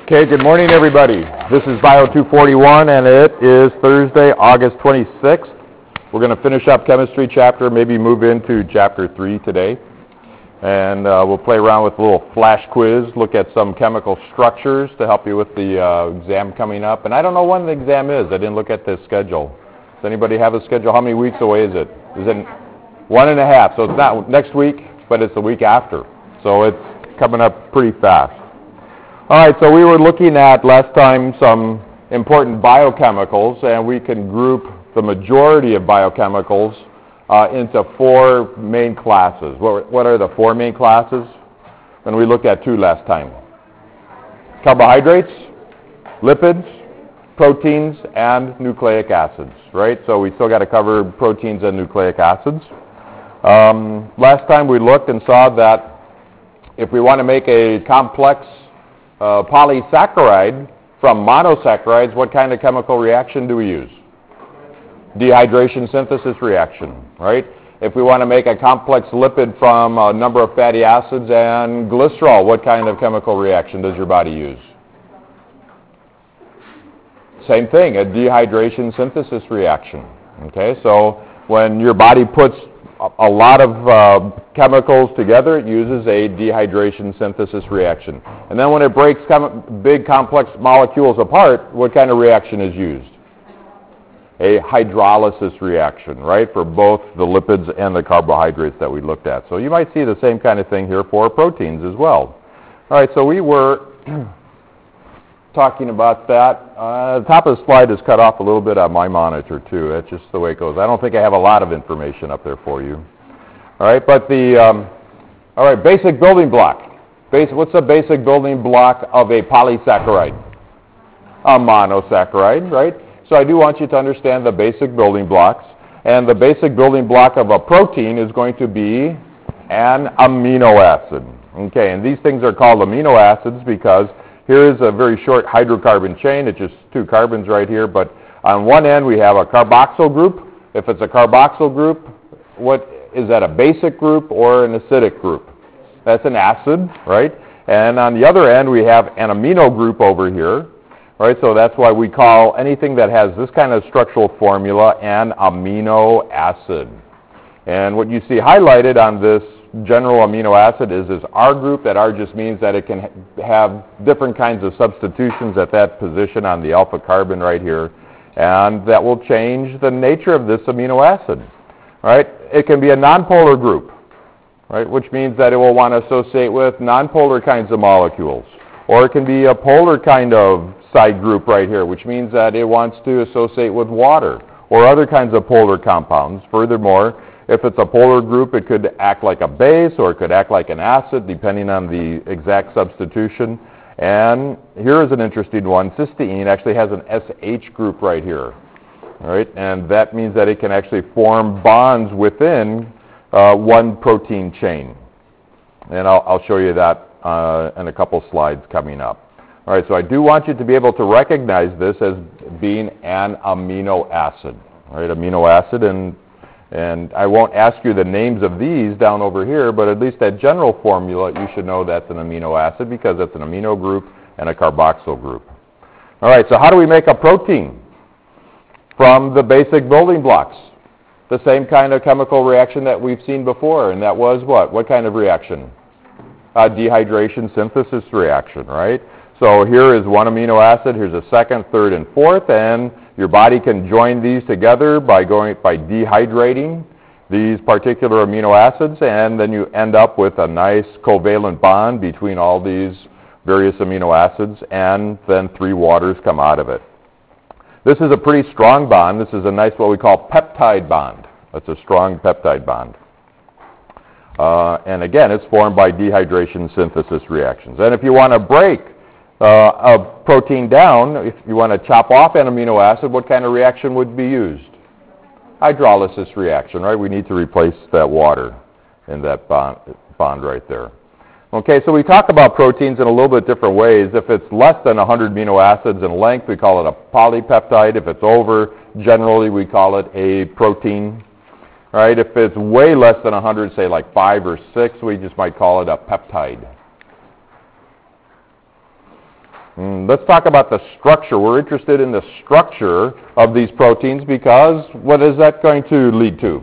Okay, good morning, everybody. This is Bio 241, and it is Thursday, August 26th. We're going to finish up chemistry chapter, maybe move into chapter 3 today. And we'll play around with a little flash quiz, look at some chemical structures to help you with the exam coming up. And I don't know when the exam is. I didn't look at the schedule. Does anybody have a schedule? How many weeks away is it? Is it 1.5? So it's not next week, but it's the week after. So it's coming up pretty fast. All right, so we were looking at last time some important biochemicals, and we can group the majority of biochemicals into 4 main classes. What are the 4 main classes? And we looked at 2 last time. Carbohydrates, lipids, proteins, and nucleic acids, right? So we still got to cover proteins and nucleic acids. Last time we looked and saw that if we want to make a complex polysaccharide from monosaccharides, what kind of chemical reaction do we use? Dehydration synthesis reaction, right? If we want to make a complex lipid from a number of fatty acids and glycerol, what kind of chemical reaction does your body use? Same thing, a dehydration synthesis reaction. Okay, so when your body puts a lot of chemicals together, it uses a dehydration synthesis reaction. And then when it breaks big complex molecules apart, what kind of reaction is used? A hydrolysis reaction, right, for both the lipids and the carbohydrates that we looked at. So you might see the same kind of thing here for proteins as well. All right, so we were talking about that. The top of the slide is cut off a little bit on my monitor, too. That's just the way it goes. I don't think I have a lot of information up there for you. All right, but basic building block. What's the basic building block of a polysaccharide? A monosaccharide, right? So I do want you to understand the basic building blocks. And the basic building block of a protein is going to be an amino acid. Okay, and these things are called amino acids because here is a very short hydrocarbon chain. It's just 2 carbons right here. But on one end, we have a carboxyl group. If it's a carboxyl group, what is that, a basic group or an acidic group? That's an acid, right? And on the other end, we have an amino group over here. Right, so that's why we call anything that has this kind of structural formula an amino acid. And what you see highlighted on this general amino acid is this R group. That R just means that it can have different kinds of substitutions at that position on the alpha carbon right here, and that will change the nature of this amino acid. Right? It can be a nonpolar group, right, which means that it will want to associate with nonpolar kinds of molecules. Or it can be a polar kind of side group right here, which means that it wants to associate with water or other kinds of polar compounds. Furthermore, if it's a polar group, it could act like a base or it could act like an acid, depending on the exact substitution. And here is an interesting one. Cysteine actually has an SH group right here. All right? And that means that it can actually form bonds within one protein chain. And I'll show you that in a couple slides coming up. All right, so I do want you to be able to recognize this as being an amino acid. All right, amino acid, and I won't ask you the names of these down over here, but at least that general formula, you should know that's an amino acid because it's an amino group and a carboxyl group. All right, so how do we make a protein? From the basic building blocks. The same kind of chemical reaction that we've seen before, and that was what? What kind of reaction? A dehydration synthesis reaction, right? So here is one amino acid, here's a second, third, and fourth, and your body can join these together by dehydrating these particular amino acids, and then you end up with a nice covalent bond between all these various amino acids, and then 3 waters come out of it. This is a pretty strong bond. This is a nice, what we call peptide bond. That's a strong peptide bond. And again, it's formed by dehydration synthesis reactions. And if you want to break a protein down, if you want to chop off an amino acid, what kind of reaction would be used? Hydrolysis reaction, right? We need to replace that water in that bond right there. Okay, so we talk about proteins in a little bit different ways. If it's less than 100 amino acids in length, we call it a polypeptide. If it's over, generally we call it a protein. Right? If it's way less than 100, say like 5 or 6, we just might call it a peptide. Let's talk about the structure. We're interested in the structure of these proteins because what is that going to lead to?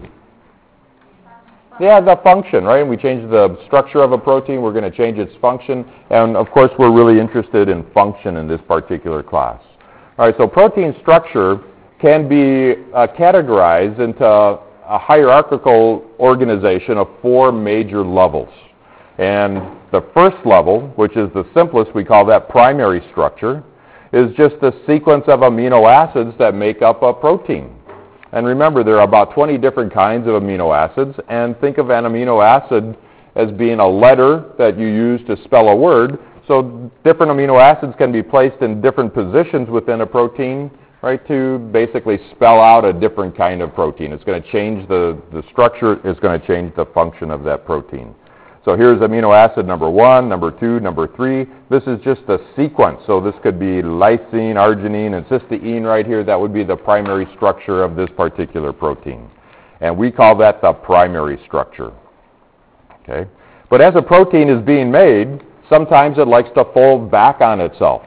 Yeah, the function, right? We change the structure of a protein, we're going to change its function, and of course we're really interested in function in this particular class. All right, so protein structure can be categorized into a hierarchical organization of 4 major levels. And the first level, which is the simplest, we call that primary structure, is just a sequence of amino acids that make up a protein. And remember, there are about 20 different kinds of amino acids, and think of an amino acid as being a letter that you use to spell a word. So different amino acids can be placed in different positions within a protein, right, to basically spell out a different kind of protein. It's going to change the structure, it's going to change the function of that protein. So here's amino acid number 1, number 2, number 3. This is just a sequence. So this could be lysine, arginine, and cysteine right here. That would be the primary structure of this particular protein. And we call that the primary structure. Okay? But as a protein is being made, sometimes it likes to fold back on itself.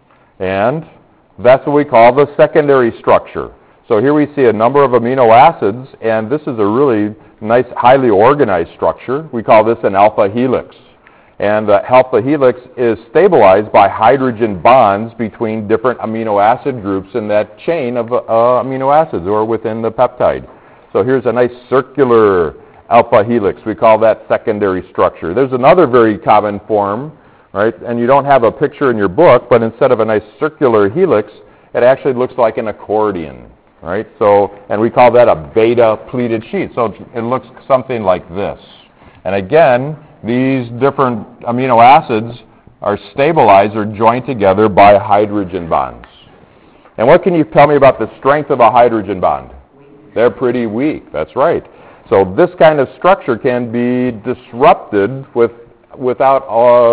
And that's what we call the secondary structure. So here we see a number of amino acids, and this is a really nice, highly organized structure. We call this an alpha helix. And the alpha helix is stabilized by hydrogen bonds between different amino acid groups in that chain of amino acids or within the peptide. So here's a nice circular alpha helix. We call that secondary structure. There's another very common form, right? And you don't have a picture in your book, but instead of a nice circular helix, it actually looks like an accordion. Right? So, and we call that a beta pleated sheet. So it looks something like this. And again, these different amino acids are stabilized or joined together by hydrogen bonds. And what can you tell me about the strength of a hydrogen bond? They're pretty weak. That's right. So this kind of structure can be disrupted without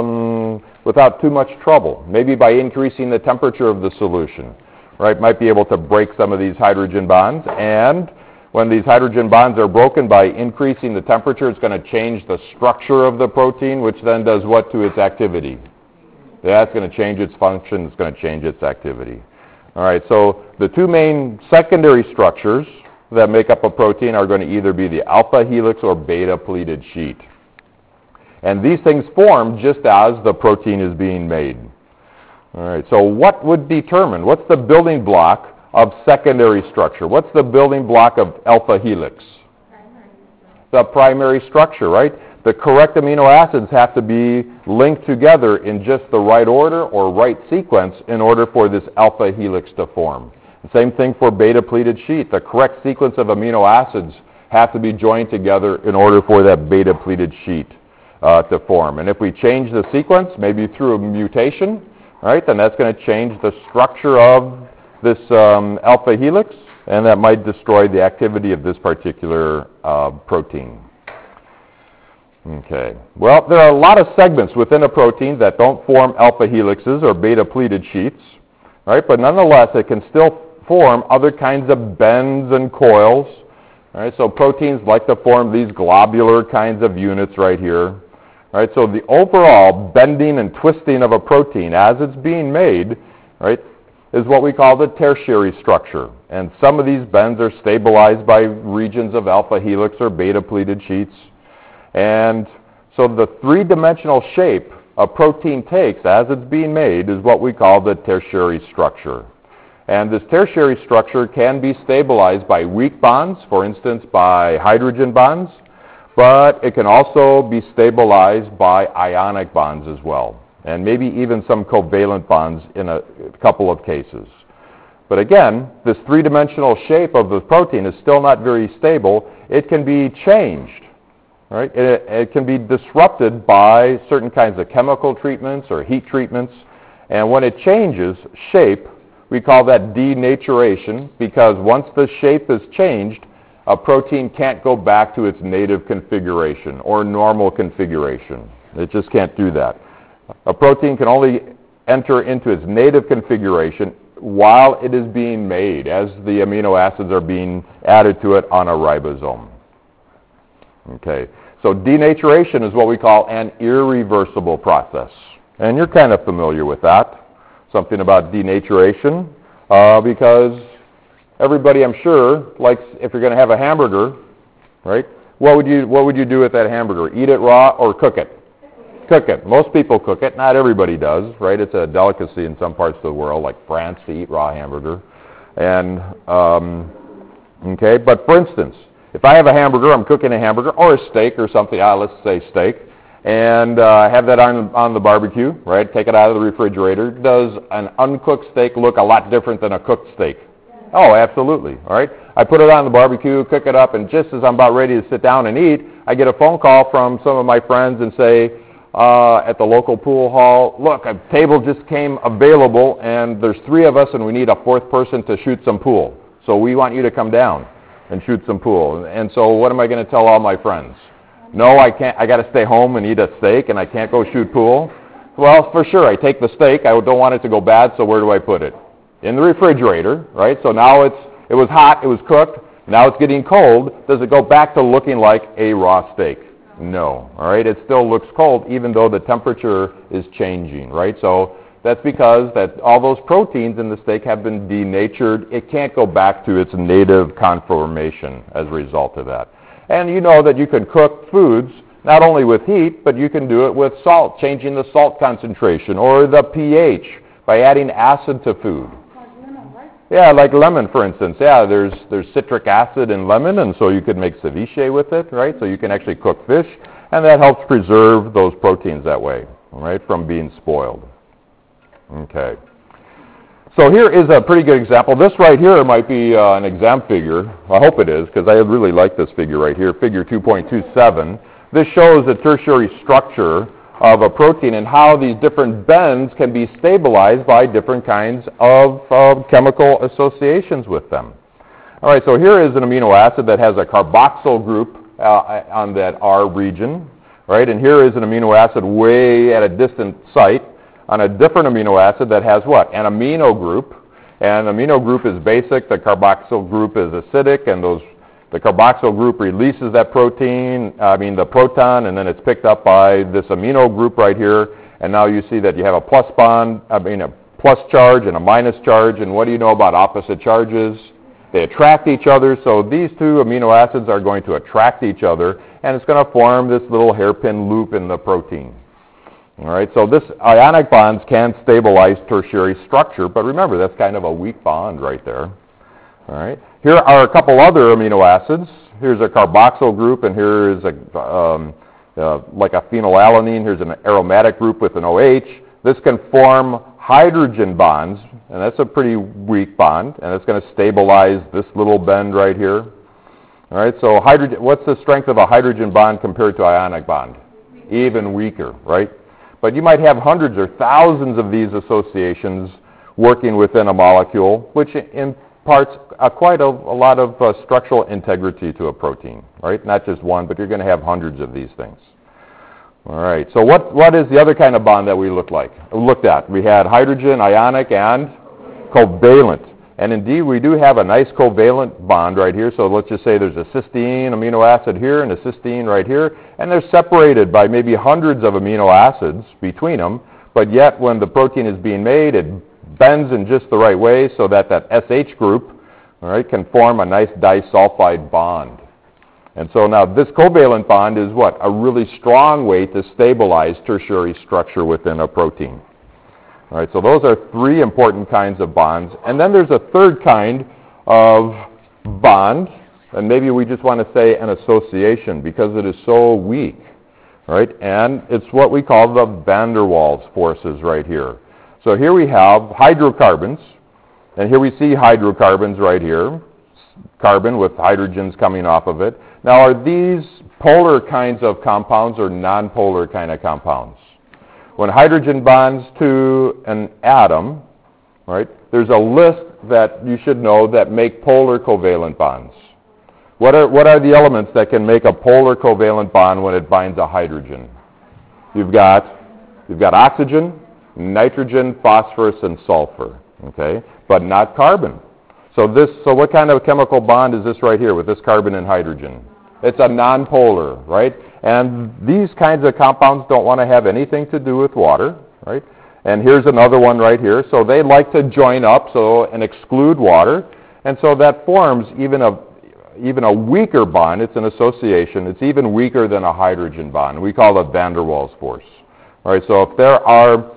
too much trouble, maybe by increasing the temperature of the solution. Right, might be able to break some of these hydrogen bonds, and when these hydrogen bonds are broken by increasing the temperature, it's going to change the structure of the protein, which then does what to its activity? Yeah, it's going to change its function, it's going to change its activity. All right, so the 2 main secondary structures that make up a protein are going to either be the alpha helix or beta pleated sheet. And these things form just as the protein is being made. All right, so what would determine, what's the building block of secondary structure? What's the building block of alpha helix? The primary structure, right? The correct amino acids have to be linked together in just the right order or right sequence in order for this alpha helix to form. The same thing for beta pleated sheet. The correct sequence of amino acids have to be joined together in order for that beta pleated sheet to form. And if we change the sequence, maybe through a mutation, right, then that's going to change the structure of this alpha helix, and that might destroy the activity of this particular protein. Okay. Well, there are a lot of segments within a protein that don't form alpha helixes or beta pleated sheets, right? But nonetheless, it can still form other kinds of bends and coils. Right? So proteins like to form these globular kinds of units right here. Right, so the overall bending and twisting of a protein as it's being made, right, is what we call the tertiary structure. And some of these bends are stabilized by regions of alpha helix or beta pleated sheets. And so the 3-dimensional shape a protein takes as it's being made is what we call the tertiary structure. And this tertiary structure can be stabilized by weak bonds, for instance, by hydrogen bonds. But it can also be stabilized by ionic bonds as well, and maybe even some covalent bonds in a couple of cases. But again, this 3-dimensional shape of the protein is still not very stable. It can be changed, right? It can be disrupted by certain kinds of chemical treatments or heat treatments. And when it changes shape, we call that denaturation, because once the shape is changed, a protein can't go back to its native configuration or normal configuration. It just can't do that. A protein can only enter into its native configuration while it is being made, as the amino acids are being added to it on a ribosome. Okay, so denaturation is what we call an irreversible process. And you're kind of familiar with that. something about denaturation, because everybody, I'm sure, likes, if you're going to have a hamburger, right, what would you do with that hamburger? Eat it raw or cook it? Cook it. Most people cook it. Not everybody does, right? It's a delicacy in some parts of the world, like France, to eat raw hamburger. And, okay, but for instance, if I have a hamburger, I'm cooking a hamburger, or a steak or something, let's say steak, and have that on the barbecue, right? Take it out of the refrigerator. Does an uncooked steak look a lot different than a cooked steak? Oh, absolutely, all right? I put it on the barbecue, cook it up, and just as I'm about ready to sit down and eat, I get a phone call from some of my friends and say, at the local pool hall, look, a table just came available, and there's 3 of us, and we need a 4th person to shoot some pool. So we want you to come down and shoot some pool. And so what am I going to tell all my friends? No, I can't. I got to stay home and eat a steak, and I can't go shoot pool. Well, for sure, I take the steak. I don't want it to go bad, so where do I put it? In the refrigerator, right? So now it was hot, it was cooked, now it's getting cold. Does it go back to looking like a raw steak? No, all right? It still looks cold even though the temperature is changing, right? So that's because that all those proteins in the steak have been denatured. It can't go back to its native conformation as a result of that. And you know that you can cook foods not only with heat, but you can do it with salt, changing the salt concentration or the pH by adding acid to food. Yeah, like lemon, for instance. Yeah, there's citric acid in lemon, and so you could make ceviche with it, right? So you can actually cook fish, and that helps preserve those proteins that way, right, from being spoiled. Okay. So here is a pretty good example. This right here might be an exam figure. I hope it is, because I really like this figure right here, figure 2.27. This shows the tertiary structure of a protein and how these different bends can be stabilized by different kinds of chemical associations with them. All right, so here is an amino acid that has a carboxyl group on that R region, right? And here is an amino acid way at a distant site on a different amino acid that has what? An amino group. And amino group is basic, the carboxyl group is acidic, and the carboxyl group releases that the proton, and then it's picked up by this amino group right here. And now you see that you have a plus bond, a plus charge and a minus charge. And what do you know about opposite charges? They attract each other. So these 2 amino acids are going to attract each other, and it's going to form this little hairpin loop in the protein. All right, so this ionic bonds can stabilize tertiary structure, but remember, that's kind of a weak bond right there. All right. Here are a couple other amino acids. Here's a carboxyl group, and here is like a phenylalanine. Here's an aromatic group with an OH. This can form hydrogen bonds, and that's a pretty weak bond, and it's going to stabilize this little bend right here. All right, so what's the strength of a hydrogen bond compared to ionic bond? Even weaker, right? But you might have hundreds or thousands of these associations working within a molecule, which imparts quite a lot of structural integrity to a protein, right? Not just one, but you're going to have hundreds of these things. All right, so what is the other kind of bond that we looked at? We had hydrogen, ionic, and covalent. And indeed, we do have a nice covalent bond right here. So let's just say there's a cysteine amino acid here and a cysteine right here, and they're separated by maybe hundreds of amino acids between them, but yet when the protein is being made, it bends in just the right way so that SH group, all right, can form a nice disulfide bond. And so now this covalent bond is what? A really strong way to stabilize tertiary structure within a protein. All right, so those are 3 important kinds of bonds. And then there's a third kind of bond, and maybe we just want to say an association because it is so weak, right? And it's what we call the van der Waals forces right here. So here we have hydrocarbons, and here we see hydrocarbons right here, carbon with hydrogens coming off of it. Now, are these polar kinds of compounds or nonpolar kind of compounds? When hydrogen bonds to an atom, right, there's a list that you should know that make polar covalent bonds. What are the elements that can make a polar covalent bond when it binds a hydrogen? You've got oxygen, nitrogen, phosphorus, and sulfur, okay, but not carbon. So what kind of chemical bond is this right here with this carbon and hydrogen? It's a nonpolar, right? And these kinds of compounds don't want to have anything to do with water, right? And here's another one right here. So they like to join up and exclude water. And so that forms even a weaker bond. It's an association. It's even weaker than a hydrogen bond. We call it van der Waals force. All right, so if there are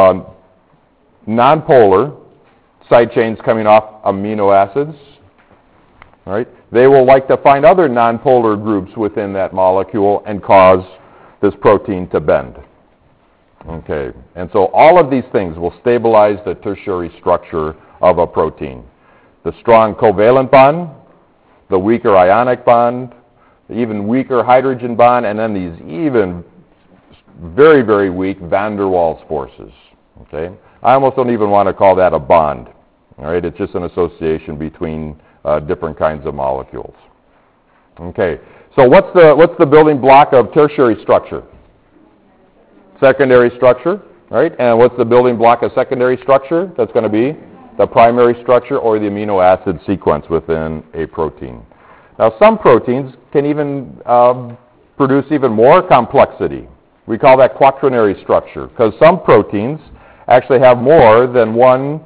nonpolar side chains coming off amino acids, all right, they will like to find other nonpolar groups within that molecule and cause this protein to bend. Okay, and so all of these things will stabilize the tertiary structure of a protein. The strong covalent bond, the weaker ionic bond, the even weaker hydrogen bond, and then these even very, very weak van der Waals forces. Okay, I almost don't even want to call that a bond. All right, it's just an association between different kinds of molecules. Okay, so what's the building block of tertiary structure? Secondary structure, right? And what's the building block of secondary structure? That's going to be the primary structure or the amino acid sequence within a protein. Now, some proteins can even produce even more complexity. We call that quaternary structure because some proteins actually have more than one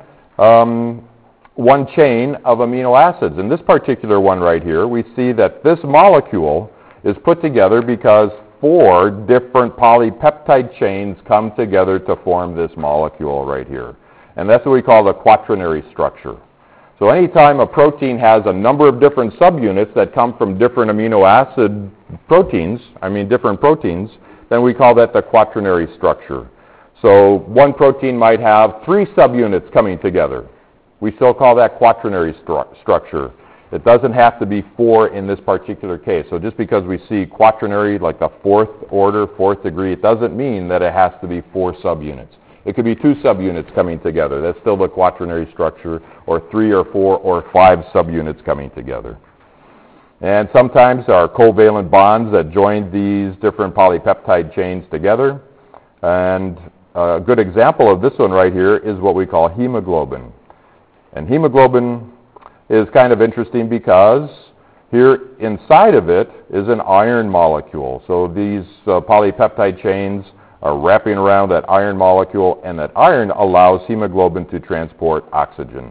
chain of amino acids. In this particular one right here, we see that this molecule is put together because 4 different polypeptide chains come together to form this molecule right here. And that's what we call the quaternary structure. So anytime a protein has a number of different subunits that come from different amino acid proteins, different proteins, then we call that the quaternary structure. So one protein might have 3 subunits coming together. We still call that quaternary structure. It doesn't have to be 4 in this particular case. So just because we see quaternary, like the 4th order, 4th degree, it doesn't mean that it has to be 4 subunits. It could be 2 subunits coming together. That's still the quaternary structure, or 3 or 4 or 5 subunits coming together. And sometimes there are covalent bonds that join these different polypeptide chains together. And a good example of this one right here is what we call hemoglobin. And hemoglobin is kind of interesting because here inside of it is an iron molecule. So these polypeptide chains are wrapping around that iron molecule, and that iron allows hemoglobin to transport oxygen.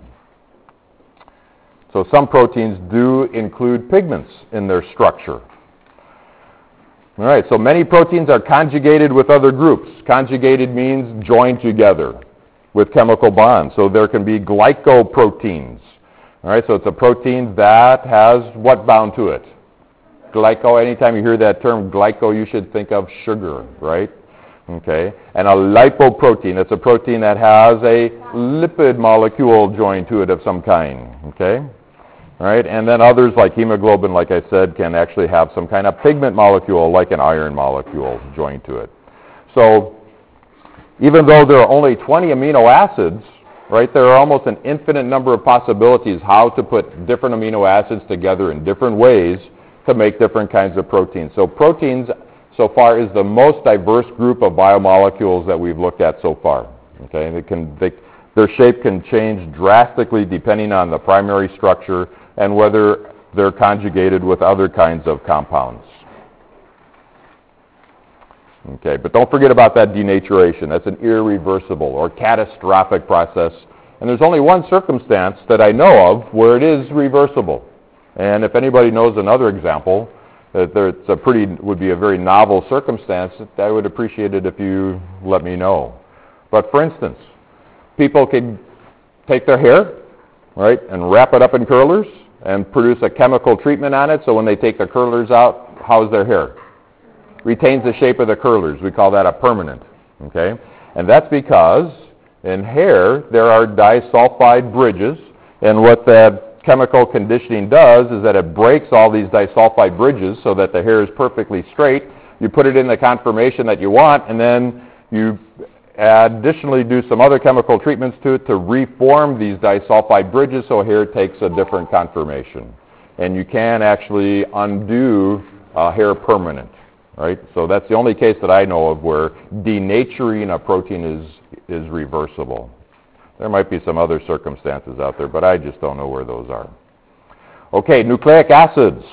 So some proteins do include pigments in their structure. All right, so many proteins are conjugated with other groups. Conjugated means joined together with chemical bonds. So there can be glycoproteins. All right, so it's a protein that has what bound to it? Glyco. Anytime you hear that term glyco, you should think of sugar, right? Okay, and a lipoprotein, it's a protein that has a lipid molecule joined to it of some kind, okay? All right, and then others like hemoglobin, like I said, can actually have some kind of pigment molecule like an iron molecule joined to it. So even though there are only 20 amino acids, right, there are almost an infinite number of possibilities how to put different amino acids together in different ways to make different kinds of proteins. So proteins so far is the most diverse group of biomolecules that we've looked at so far. Okay, their shape can change drastically depending on the primary structure and whether they're conjugated with other kinds of compounds. Okay, but don't forget about that denaturation. That's an irreversible or catastrophic process. And there's only one circumstance that I know of where it is reversible. And if anybody knows another example, would be a very novel circumstance, I would appreciate it if you let me know. But for instance, people could take their hair, right, and wrap it up in curlers and produce a chemical treatment on it, so when they take the curlers out, how's their hair? Retains the shape of the curlers. We call that a permanent, okay? And that's because in hair there are disulfide bridges, and what that chemical conditioning does is that it breaks all these disulfide bridges so that the hair is perfectly straight. You put it in the conformation that you want, and then you additionally do some other chemical treatments to it to reform these disulfide bridges so hair takes a different conformation. And you can actually undo hair permanent, right? So that's the only case that I know of where denaturing a protein is reversible. There might be some other circumstances out there, but I just don't know where those are. Okay, nucleic acids.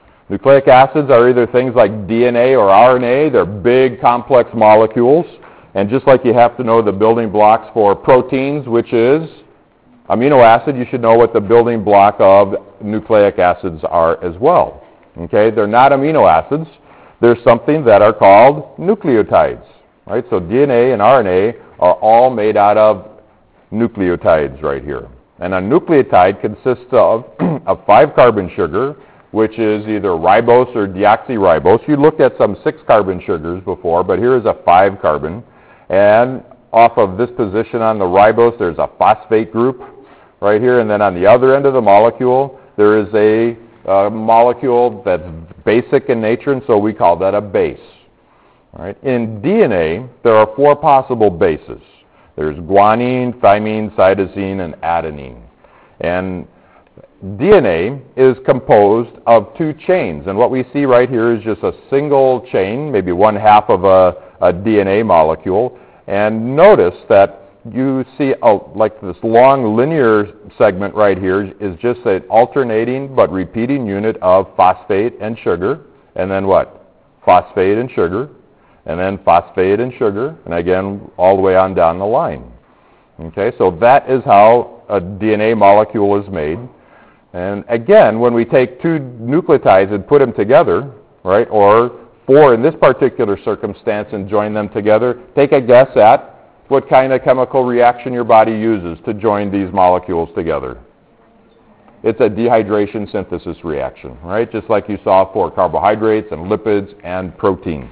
Nucleic acids are either things like DNA or RNA. They're big, complex molecules. And just like you have to know the building blocks for proteins, which is amino acid, you should know what the building block of nucleic acids are as well. Okay, they're not amino acids. They're something that are called nucleotides. Right? So DNA and RNA are all made out of nucleotides right here. And a nucleotide consists of a 5-carbon sugar, which is either ribose or deoxyribose. You looked at some 6-carbon sugars before, but here is a 5-carbon. And off of this position on the ribose, there's a phosphate group right here. And then on the other end of the molecule, there is a molecule that's basic in nature, and so we call that a base. All right. In DNA, there are 4 possible bases. There's guanine, thymine, cytosine, and adenine. And DNA is composed of 2 chains, and what we see right here is just a single chain, maybe 1/2 of a DNA molecule. And notice that you see like this long linear segment right here is just an alternating but repeating unit of phosphate and sugar, and then what? Phosphate and sugar, and then phosphate and sugar, and again all the way on down the line. Okay, so that is how a DNA molecule is made. And again, when we take 2 nucleotides and put them together, right, or 4 in this particular circumstance and join them together, take a guess at what kind of chemical reaction your body uses to join these molecules together. It's a dehydration synthesis reaction, right, just like you saw for carbohydrates and lipids and proteins.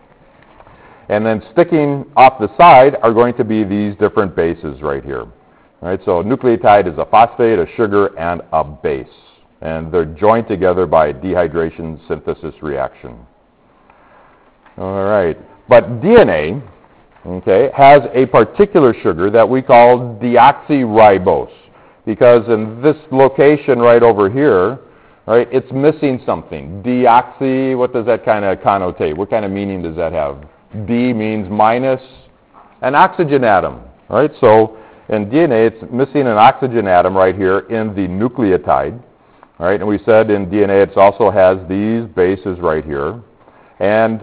And then sticking off the side are going to be these different bases right here. Right, so a nucleotide is a phosphate, a sugar, and a base. And they're joined together by a dehydration synthesis reaction. All right. But DNA, okay, has a particular sugar that we call deoxyribose. Because in this location right over here, right, it's missing something. Deoxy, what does that kind of connotate? What kind of meaning does that have? D means minus an oxygen atom, right? So in DNA, it's missing an oxygen atom right here in the nucleotide, right? And we said in DNA, it also has these bases right here. And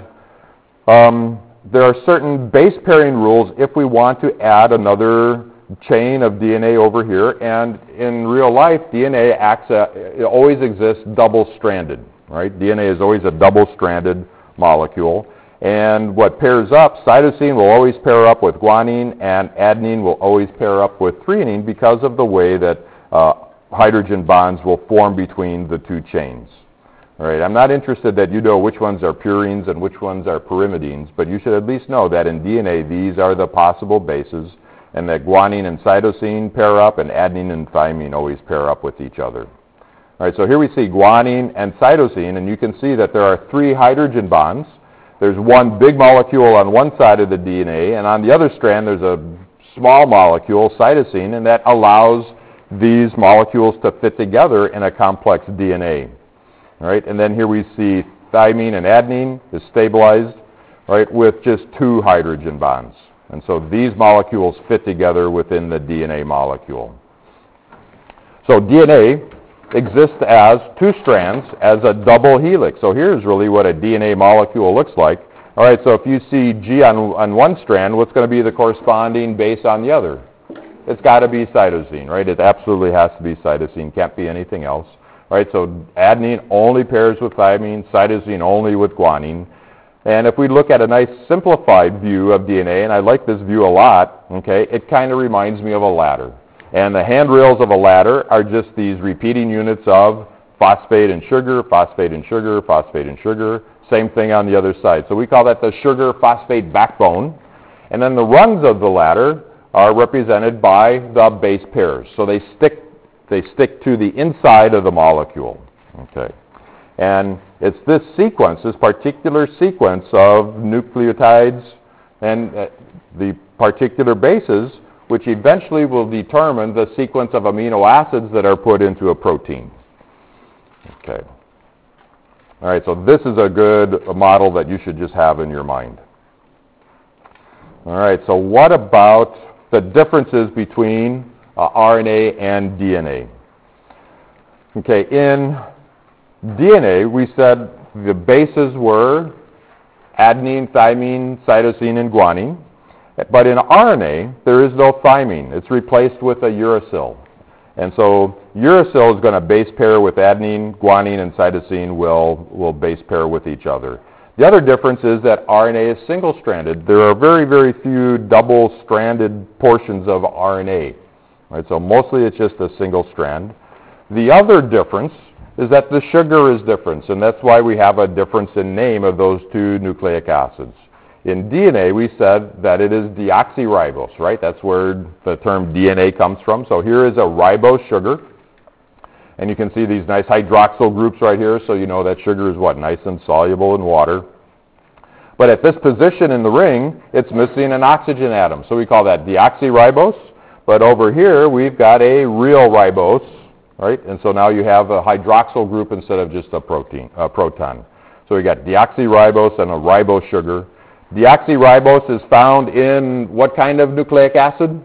there are certain base pairing rules if we want to add another chain of DNA over here. And in real life, DNA it always exists double-stranded, right? DNA is always a double-stranded molecule. And what pairs up, cytosine will always pair up with guanine, and adenine will always pair up with threonine because of the way that hydrogen bonds will form between the 2 chains. All right, I'm not interested that you know which ones are purines and which ones are pyrimidines, but you should at least know that in DNA these are the possible bases, and that guanine and cytosine pair up, and adenine and thymine always pair up with each other. All right, so here we see guanine and cytosine, and you can see that there are 3 hydrogen bonds. There's one big molecule on one side of the DNA, and on the other strand there's a small molecule, cytosine, and that allows these molecules to fit together in a complex DNA. All right, and then here we see thymine and adenine is stabilized, right, with just 2 hydrogen bonds. And so these molecules fit together within the DNA molecule. So DNA exists as 2 strands as a double helix. So here's really what a DNA molecule looks like. All right, so if you see G on one strand, what's going to be the corresponding base on the other? It's got to be cytosine, right? It absolutely has to be cytosine. Can't be anything else. All right, so adenine only pairs with thymine, cytosine only with guanine. And if we look at a nice simplified view of DNA, and I like this view a lot, okay, it kind of reminds me of a ladder. And the handrails of a ladder are just these repeating units of phosphate and sugar, phosphate and sugar, phosphate and sugar. Same thing on the other side. So we call that the sugar-phosphate backbone. And then the rungs of the ladder are represented by the base pairs. So they stick to the inside of the molecule. Okay. And it's this sequence, this particular sequence of nucleotides and the particular bases which eventually will determine the sequence of amino acids that are put into a protein. Okay. All right, so this is a good model that you should just have in your mind. All right, so what about the differences between RNA and DNA? Okay, in DNA, we said the bases were adenine, thymine, cytosine, and guanine. But in RNA, there is no thymine. It's replaced with a uracil. And so uracil is going to base pair with adenine, guanine, and cytosine will base pair with each other. The other difference is that RNA is single-stranded. There are very, very few double-stranded portions of RNA. Right? So mostly it's just a single strand. The other difference is that the sugar is different, and that's why we have a difference in name of those two nucleic acids. In DNA, we said that it is deoxyribose, right? That's where the term DNA comes from. So here is a ribose sugar. And you can see these nice hydroxyl groups right here, so you know that sugar is what? Nice and soluble in water. But at this position in the ring, it's missing an oxygen atom. So we call that deoxyribose. But over here, we've got a real ribose, right? And so now you have a hydroxyl group instead of just a proton. So we got deoxyribose and a ribose sugar. Deoxyribose is found in what kind of nucleic acid?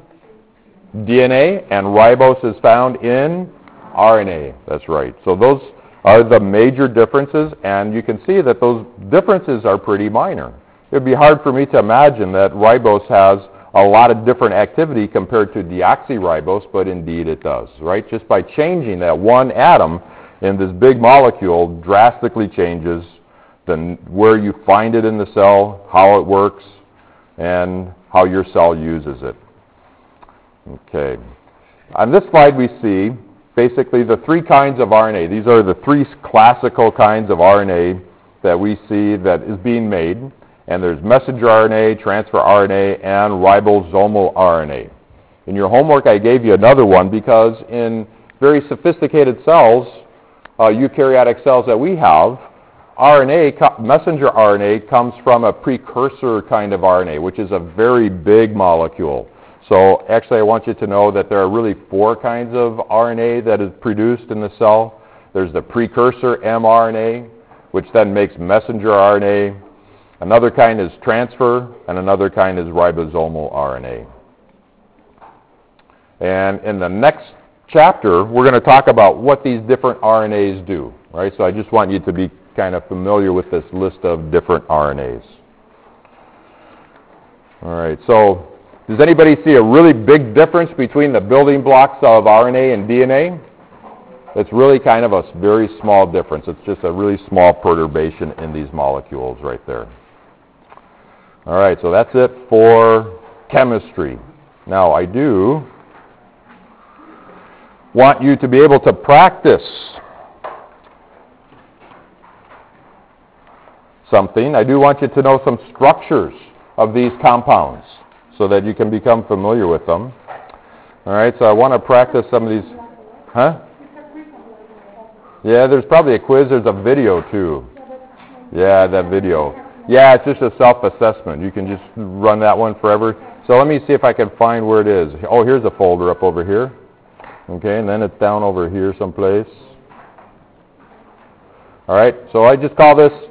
DNA, and ribose is found in RNA. That's right. So those are the major differences, and you can see that those differences are pretty minor. It would be hard for me to imagine that ribose has a lot of different activity compared to deoxyribose, but indeed it does, right? Just by changing that one atom in this big molecule drastically changes where you find it in the cell, how it works, and how your cell uses it. Okay. On this slide we see basically the three kinds of RNA. These are the three classical kinds of RNA that we see that is being made. And there's messenger RNA, transfer RNA, and ribosomal RNA. In your homework I gave you another one because in very sophisticated cells, eukaryotic cells that we have, messenger RNA comes from a precursor kind of RNA, which is a very big molecule. So actually I want you to know that there are really four kinds of RNA that is produced in the cell. There's the precursor mRNA, which then makes messenger RNA. Another kind is transfer, and another kind is ribosomal RNA. And in the next chapter, we're going to talk about what these different RNAs do, right? So I just want you to be kind of familiar with this list of different RNAs. All right, so does anybody see a really big difference between the building blocks of RNA and DNA? It's really kind of a very small difference. It's just a really small perturbation in these molecules right there. All right, so that's it for chemistry. Now, I do want you to be able to practice something. I do want you to know some structures of these compounds so that you can become familiar with them. All right, so I want to practice some of these. Huh? Yeah, there's probably a quiz. There's a video, too. Yeah, that video. Yeah, it's just a self-assessment. You can just run that one forever. So let me see if I can find where it is. Oh, here's a folder up over here. Okay, and then it's down over here someplace. All right, so I just call this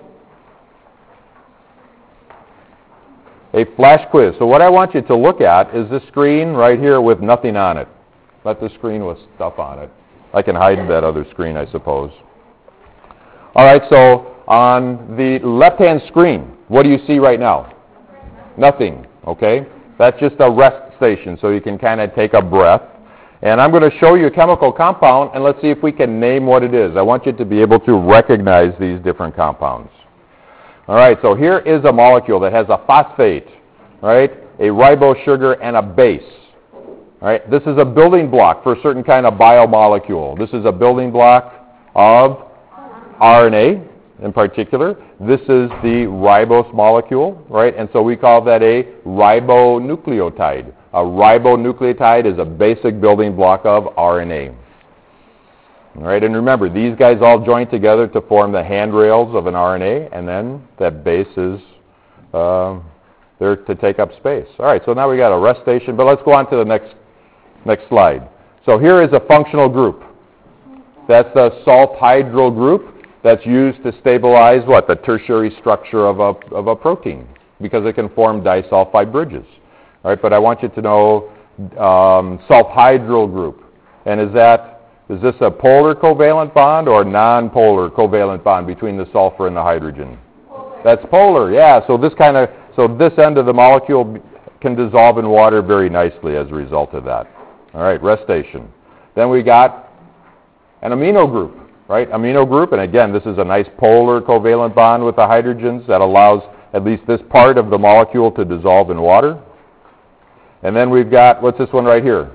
a flash quiz. So what I want you to look at is this screen right here with nothing on it. Not the screen with stuff on it. I can hide that other screen, I suppose. All right, so on the left-hand screen, what do you see right now? Nothing, okay? That's just a rest station, so you can kind of take a breath. And I'm going to show you a chemical compound, and let's see if we can name what it is. I want you to be able to recognize these different compounds. All right, so here is a molecule that has a phosphate, right, a ribose sugar, and a base. All right, this is a building block for a certain kind of biomolecule. This is a building block of RNA in particular. This is the ribose molecule, right, and so we call that a ribonucleotide. A ribonucleotide is a basic building block of RNA. All right, and remember, these guys all join together to form the handrails of an RNA, and then that base is there to take up space. All right, so now we got a rest station, but let's go on to the next slide. So here is a functional group. That's the sulfhydryl group that's used to stabilize what? The tertiary structure of a protein, because it can form disulfide bridges. All right, but I want you to know sulfhydryl group. And is this a polar covalent bond or non-polar covalent bond between the sulfur and the hydrogen? Polar. That's polar, yeah. So this end of the molecule can dissolve in water very nicely as a result of that. All right, restation. Then we got an amino group, right? Amino group, and again, this is a nice polar covalent bond with the hydrogens that allows at least this part of the molecule to dissolve in water. And then we've got, what's this one right here?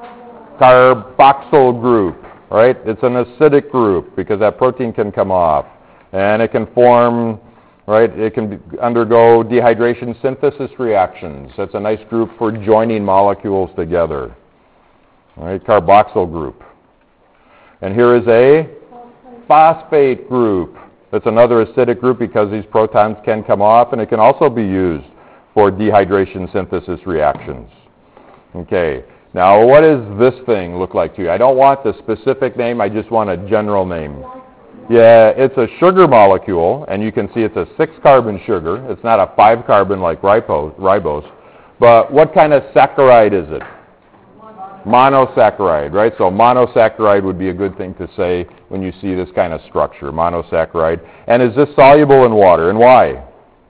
Carboxyl group, right? It's an acidic group because that protein can come off. And it can form, right, it can undergo dehydration synthesis reactions. That's a nice group for joining molecules together. All right, carboxyl group. And here is a phosphate group. That's another acidic group because these protons can come off, and it can also be used for dehydration synthesis reactions. Okay, now what does this thing look like to you? I don't want the specific name, I just want a general name. Yeah, it's a sugar molecule, and you can see it's a 6-carbon sugar. It's not a 5-carbon like ribose. But what kind of saccharide is it? Monosaccharide, right? So monosaccharide would be a good thing to say when you see this kind of structure, monosaccharide. And is this soluble in water, and why?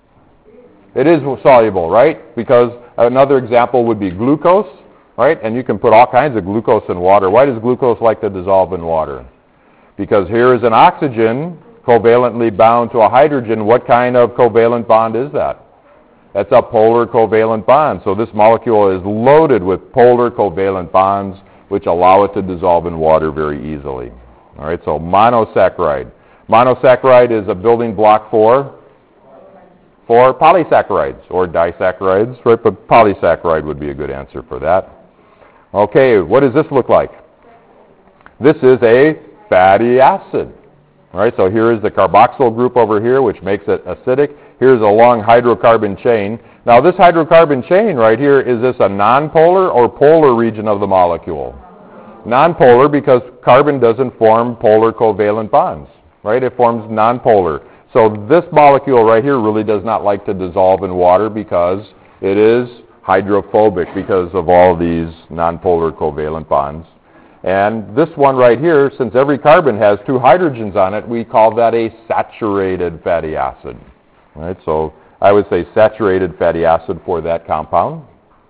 It is soluble, right? Because another example would be glucose, right? And you can put all kinds of glucose in water. Why does glucose like to dissolve in water? Because here is an oxygen covalently bound to a hydrogen. What kind of covalent bond is that? That's a polar covalent bond. So this molecule is loaded with polar covalent bonds which allow it to dissolve in water very easily. All right, so monosaccharide. Monosaccharide is a building block for polysaccharides or disaccharides, right? But polysaccharide would be a good answer for that. Okay, what does this look like? This is a fatty acid. All right, so here is the carboxyl group over here, which makes it acidic. Here's a long hydrocarbon chain. Now, this hydrocarbon chain right here, is this a nonpolar or polar region of the molecule? Nonpolar, because carbon doesn't form polar covalent bonds, right? It forms nonpolar. So this molecule right here really does not like to dissolve in water because it is hydrophobic because of all these nonpolar covalent bonds. And this one right here, since every carbon has 2 hydrogens on it, we call that a saturated fatty acid. Right? So I would say saturated fatty acid for that compound.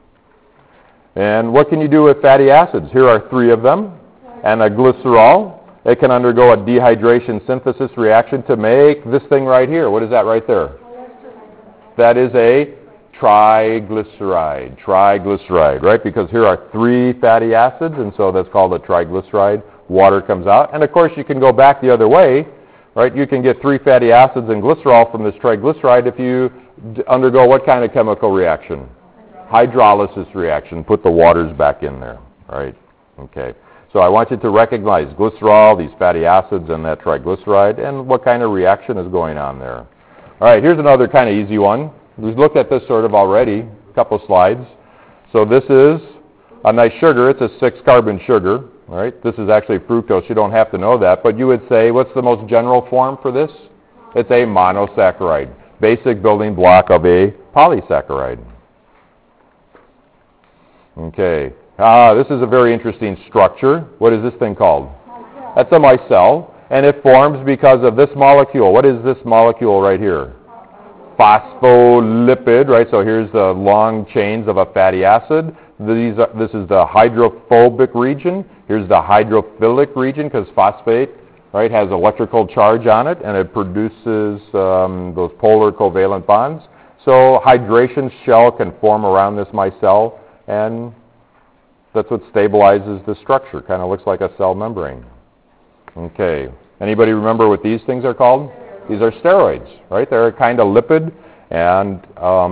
And what can you do with fatty acids? Here are 3 of them. And a glycerol. It can undergo a dehydration synthesis reaction to make this thing right here. What is that right there? That is a triglyceride, right? Because here are 3 fatty acids, and so that's called a triglyceride. Water comes out. And of course, you can go back the other way, right? You can get 3 fatty acids and glycerol from this triglyceride if you undergo what kind of chemical reaction? Hydrolysis reaction. Put the waters back in there, right? Okay. So I want you to recognize glycerol, these fatty acids, and that triglyceride, and what kind of reaction is going on there. All right, here's another kind of easy one. We've looked at this sort of already, a couple slides. So this is a nice sugar. It's a 6-carbon sugar, right? This is actually fructose. You don't have to know that. But you would say, what's the most general form for this? It's a monosaccharide, basic building block of a polysaccharide. Okay. This is a very interesting structure. What is this thing called? That's a micelle. And it forms because of this molecule. What is this molecule right here? Phospholipid, right? So here's the long chains of a fatty acid. This is the hydrophobic region. Here's the hydrophilic region because phosphate, right, has electrical charge on it, and it produces those polar covalent bonds. So hydration shell can form around this micelle, and that's what stabilizes the structure. Kind of looks like a cell membrane. Okay. Anybody remember what these things are called? These are steroids, right? They're a kind of lipid, and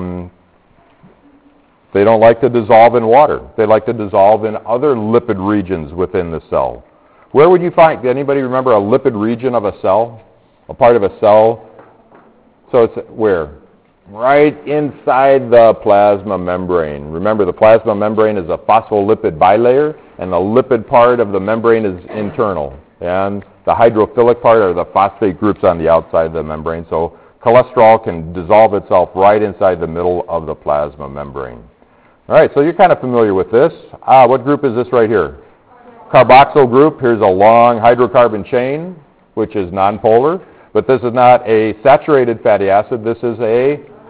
they don't like to dissolve in water. They like to dissolve in other lipid regions within the cell. Where would you find, anybody remember a lipid region of a cell? A part of a cell? So it's where? Right inside the plasma membrane. Remember, the plasma membrane is a phospholipid bilayer, and the lipid part of the membrane is internal. And the hydrophilic part are the phosphate groups on the outside of the membrane. So cholesterol can dissolve itself right inside the middle of the plasma membrane. All right, so you're kind of familiar with this. What group is this right here? Carboxyl group. Here's a long hydrocarbon chain, which is nonpolar. But this is not a saturated fatty acid. This is a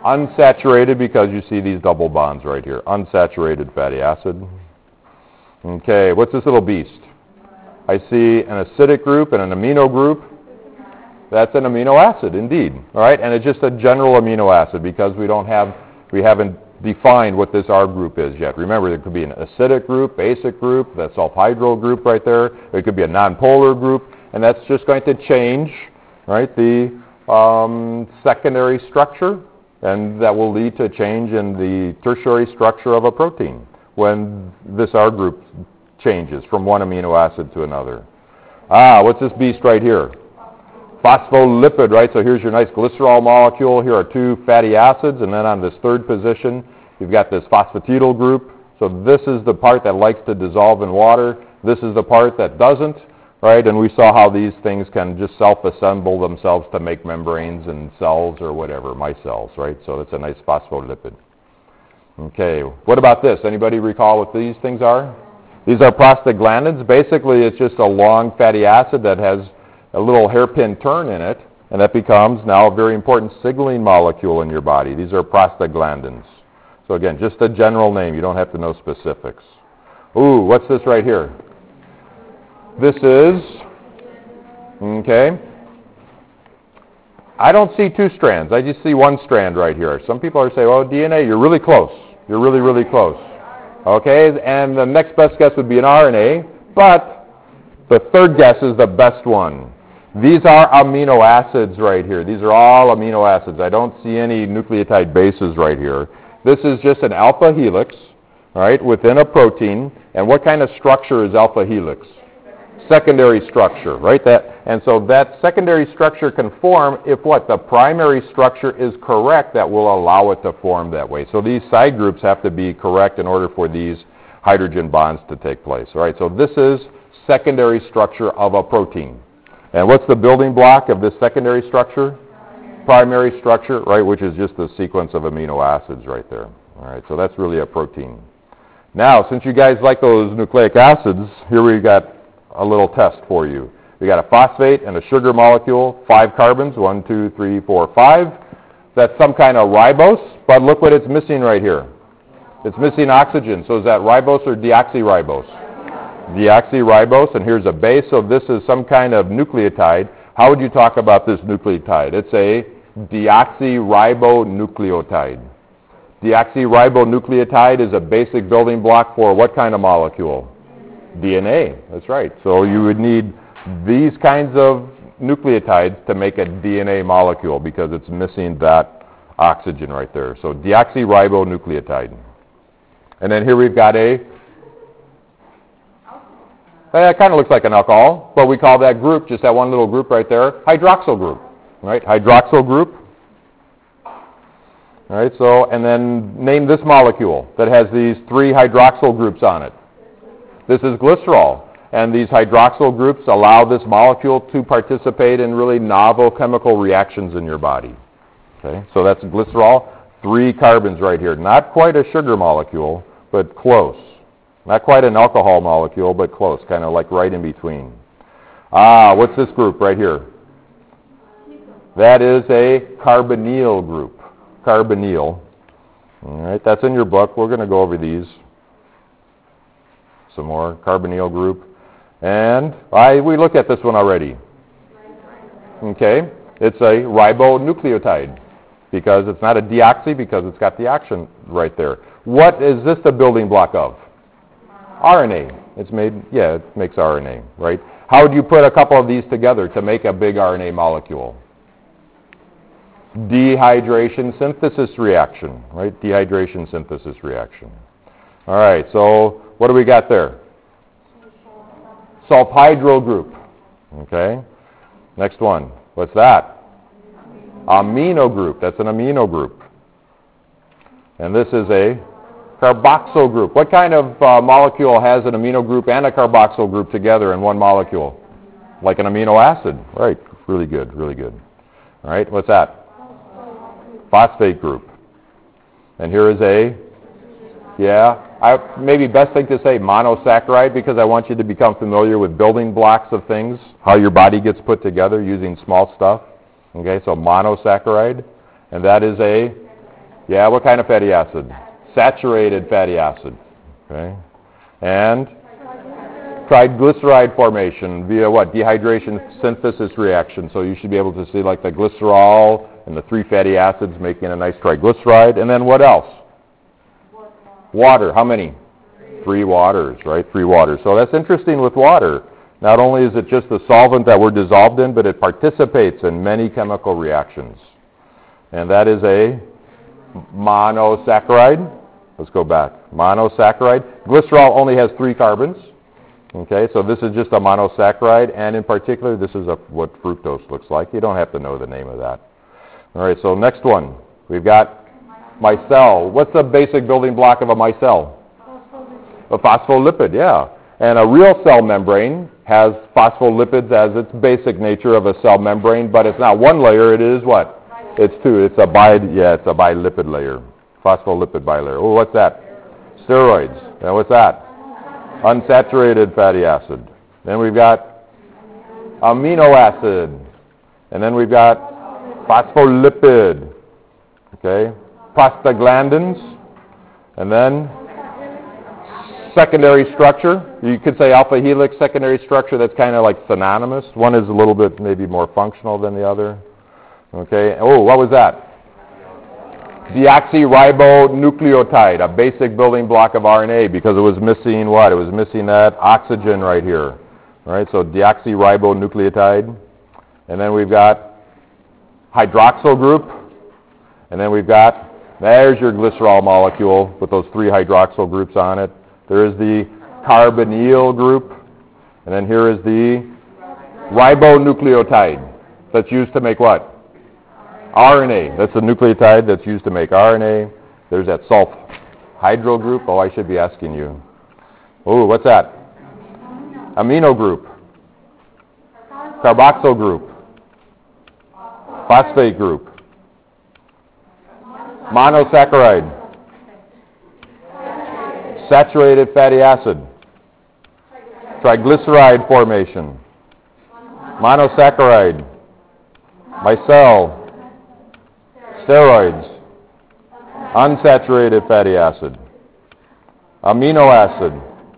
Unsaturated, because you see these double bonds right here. Unsaturated fatty acid. Okay, what's this little beast? I see an acidic group and an amino group. That's an amino acid, indeed. All right, and it's just a general amino acid because we haven't defined what this R group is yet. Remember, there could be an acidic group, basic group, the sulfhydryl group right there. It could be a nonpolar group, and that's just going to change, right, the secondary structure, and that will lead to a change in the tertiary structure of a protein when this R group changes from one amino acid to another. What's this beast right here? Phospholipid, right? So here's your nice glycerol molecule. Here are two fatty acids, and then on this third position, you've got this phosphatidyl group. So this is the part that likes to dissolve in water. This is the part that doesn't, right? And we saw how these things can just self-assemble themselves to make membranes and cells or whatever, micelles, right? So that's a nice phospholipid. Okay, what about this? Anybody recall what these things are? These are prostaglandins. Basically, it's just a long fatty acid that has a little hairpin turn in it, and that becomes now a very important signaling molecule in your body. These are prostaglandins. So again, just a general name. You don't have to know specifics. Ooh, what's this right here? This is, okay, I don't see two strands. I just see one strand right here. Some people are saying, oh, DNA, you're really close. You're really, really close. Okay, and the next best guess would be an RNA, but the third guess is the best one. These are amino acids right here. These are all amino acids. I don't see any nucleotide bases right here. This is just an alpha helix, right, within a protein. And what kind of structure is alpha helix? Secondary structure, right? And so that secondary structure can form if what? The primary structure is correct that will allow it to form that way. So these side groups have to be correct in order for these hydrogen bonds to take place. All right, so this is secondary structure of a protein. And what's the building block of this secondary structure? Primary structure, right, which is just the sequence of amino acids right there. All right, so that's really a protein. Now, since you guys like those nucleic acids, here we've got a little test for you. We got a phosphate and a sugar molecule, 5 carbons, 1, 2, 3, 4, 5. That's some kind of ribose, but look what it's missing right here. It's missing oxygen. So is that ribose or deoxyribose? Deoxyribose, and here's a base, so this is some kind of nucleotide. How would you talk about this nucleotide? It's a deoxyribonucleotide. Deoxyribonucleotide is a basic building block for what kind of molecule? DNA, that's right. So you would need these kinds of nucleotides to make a DNA molecule because it's missing that oxygen right there. So deoxyribonucleotide. And then here we've got it kind of looks like an alcohol, but we call that group, just that one little group right there, hydroxyl group, right? Hydroxyl group. All right, so, and then name this molecule that has these 3 hydroxyl groups on it. This is glycerol, and these hydroxyl groups allow this molecule to participate in really novel chemical reactions in your body. Okay, so that's glycerol, 3 carbons right here. Not quite a sugar molecule, but close. Not quite an alcohol molecule, but close, kind of like right in between. What's this group right here? That is a carbonyl group. Carbonyl. All right, that's in your book. We're going to go over these some more. Carbonyl group. And we looked at this one already. Okay, it's a ribonucleotide because it's not a deoxy because it's got the oxygen right there. What is this the building block of? RNA. It's made, yeah, it makes RNA, right? How would you put a couple of these together to make a big RNA molecule? Dehydration synthesis reaction, right? Dehydration synthesis reaction. All right, so what do we got there? Sulfhydryl group. Okay. Next one. What's that? Amino group. That's an amino group. And this is a carboxyl group. What kind of molecule has an amino group and a carboxyl group together in one molecule? Like an amino acid. Right. Really good, really good. All right, what's that? Phosphate group. And here is a, maybe best thing to say monosaccharide because I want you to become familiar with building blocks of things, how your body gets put together using small stuff. Okay, so monosaccharide. And that is a Yeah, what kind of fatty acid? Saturated fatty acid. Okay. And triglyceride formation via what? Dehydration synthesis reaction. So you should be able to see like the glycerol and the 3 fatty acids making a nice triglyceride. And then what else? Water. How many? 3 waters, right? 3 waters. So that's interesting with water. Not only is it just the solvent that we're dissolved in, but it participates in many chemical reactions. And that is a monosaccharide. Let's go back. Monosaccharide. Glycerol only has 3 carbons. Okay, so this is just a monosaccharide, and in particular, this is what fructose looks like. You don't have to know the name of that. All right, so next one. We've got micelle. What's the basic building block of a micelle? A phospholipid, yeah. And a real cell membrane has phospholipids as its basic nature of a cell membrane, but it's not one layer, it is what? It's 2. It's a bilipid layer. Phospholipid bilayer. Oh, what's that? Steroids. And what's that? Unsaturated fatty acid. Then we've got amino acid. And then we've got phospholipid. Okay? Prostaglandins. And then secondary structure. You could say alpha helix secondary structure. That's kind of like synonymous. One is a little bit maybe more functional than the other. Okay? Oh, what was that? Deoxyribonucleotide, a basic building block of RNA, because it was missing what? It was missing that oxygen right here. All right, so deoxyribonucleotide. And then we've got hydroxyl group. And then we've got, there's your glycerol molecule with those 3 hydroxyl groups on it. There is the carbonyl group. And then here is the ribonucleotide that's used to make what? RNA. That's the nucleotide that's used to make RNA. There's that sulfhydryl group. Oh, I should be asking you. Oh, what's that? Amino group. Carboxyl group. Phosphate group. Monosaccharide. Saturated fatty acid. Triglyceride formation. Monosaccharide. Micelle. Steroids, unsaturated fatty acid, amino acid,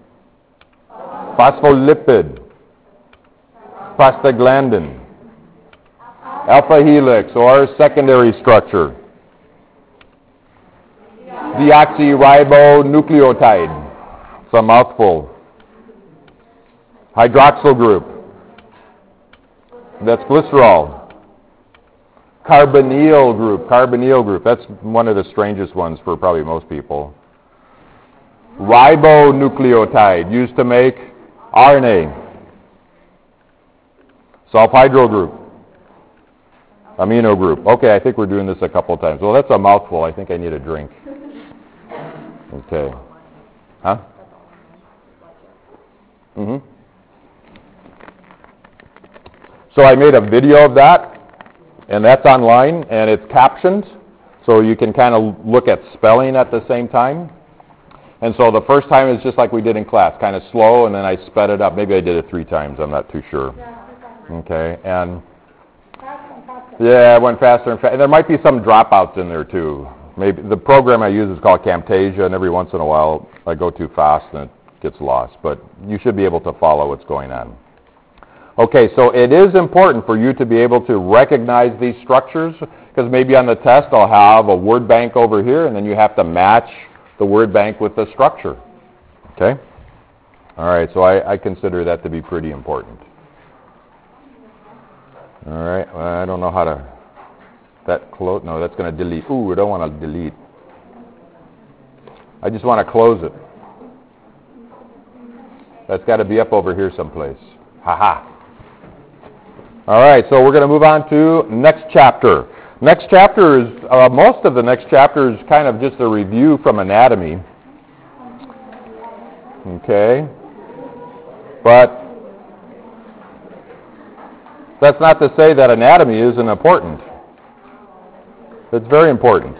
phospholipid, prostaglandin, alpha helix or secondary structure, deoxyribonucleotide, it's a mouthful, hydroxyl group, that's glycerol. Carbonyl group, that's one of the strangest ones for probably most people. Ribonucleotide, used to make RNA. Sulfhydryl group. Amino group. Okay, I think we're doing this a couple times. Well, that's a mouthful. I think I need a drink. Okay. Huh? Mm-hmm. So I made a video of that. And that's online, and it's captioned, so you can kind of look at spelling at the same time. And so the first time is just like we did in class, kind of slow, and then I sped it up. Maybe I did it 3 times. I'm not too sure. Okay, and yeah, it went faster and faster. And there might be some dropouts in there too. Maybe the program I use is called Camtasia, and every once in a while I go too fast and it gets lost. But you should be able to follow what's going on. Okay, so it is important for you to be able to recognize these structures, because maybe on the test I'll have a word bank over here, and then you have to match the word bank with the structure. Okay? All right, so I consider that to be pretty important. All right, well, I don't know how to, that close, no, that's going to delete. Ooh, I don't want to delete. I just want to close it. That's got to be up over here someplace. Ha-ha. All right, so we're going to move on to next chapter. Next chapter is, most of the next chapter is kind of just a review from anatomy. Okay. But that's not to say that anatomy isn't important. It's very important.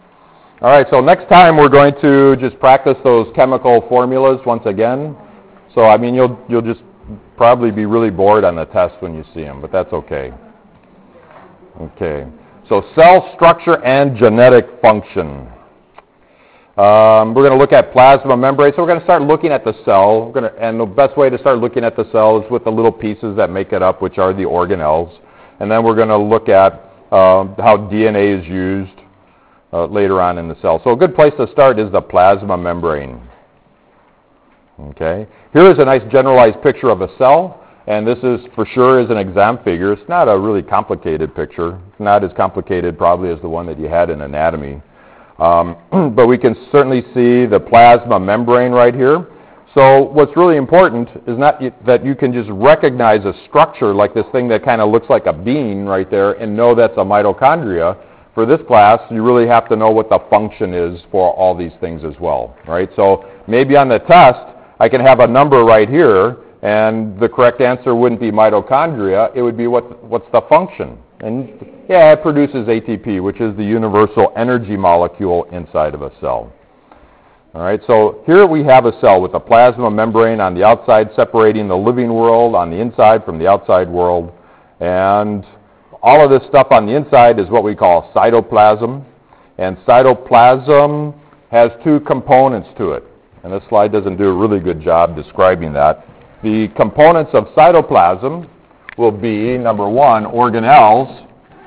All right, so next time we're going to just practice those chemical formulas once again. So, I mean, you'll just probably be really bored on the test when you see them, but that's okay. Okay. So, cell structure and genetic function. We're going to look at plasma membrane. So we're going to start looking at the cell. And the best way to start looking at the cell is with the little pieces that make it up, which are the organelles. And then we're going to look at how DNA is used later on in the cell. So a good place to start is the plasma membrane. Okay. Here is a nice generalized picture of a cell. And this is for sure is an exam figure. It's not a really complicated picture. It's not as complicated probably as the one that you had in anatomy. But we can certainly see the plasma membrane right here. So what's really important is not that you can just recognize a structure like this thing that kind of looks like a bean right there and know that's a mitochondria. For this class, you really have to know what the function is for all these things as well, right? So maybe on the test, I can have a number right here, and the correct answer wouldn't be mitochondria. It would be what's the function? And yeah, it produces ATP, which is the universal energy molecule inside of a cell. All right, so here we have a cell with a plasma membrane on the outside separating the living world on the inside from the outside world. And all of this stuff on the inside is what we call cytoplasm. And cytoplasm has two components to it. And this slide doesn't do a really good job describing that. The components of cytoplasm will be, number one, organelles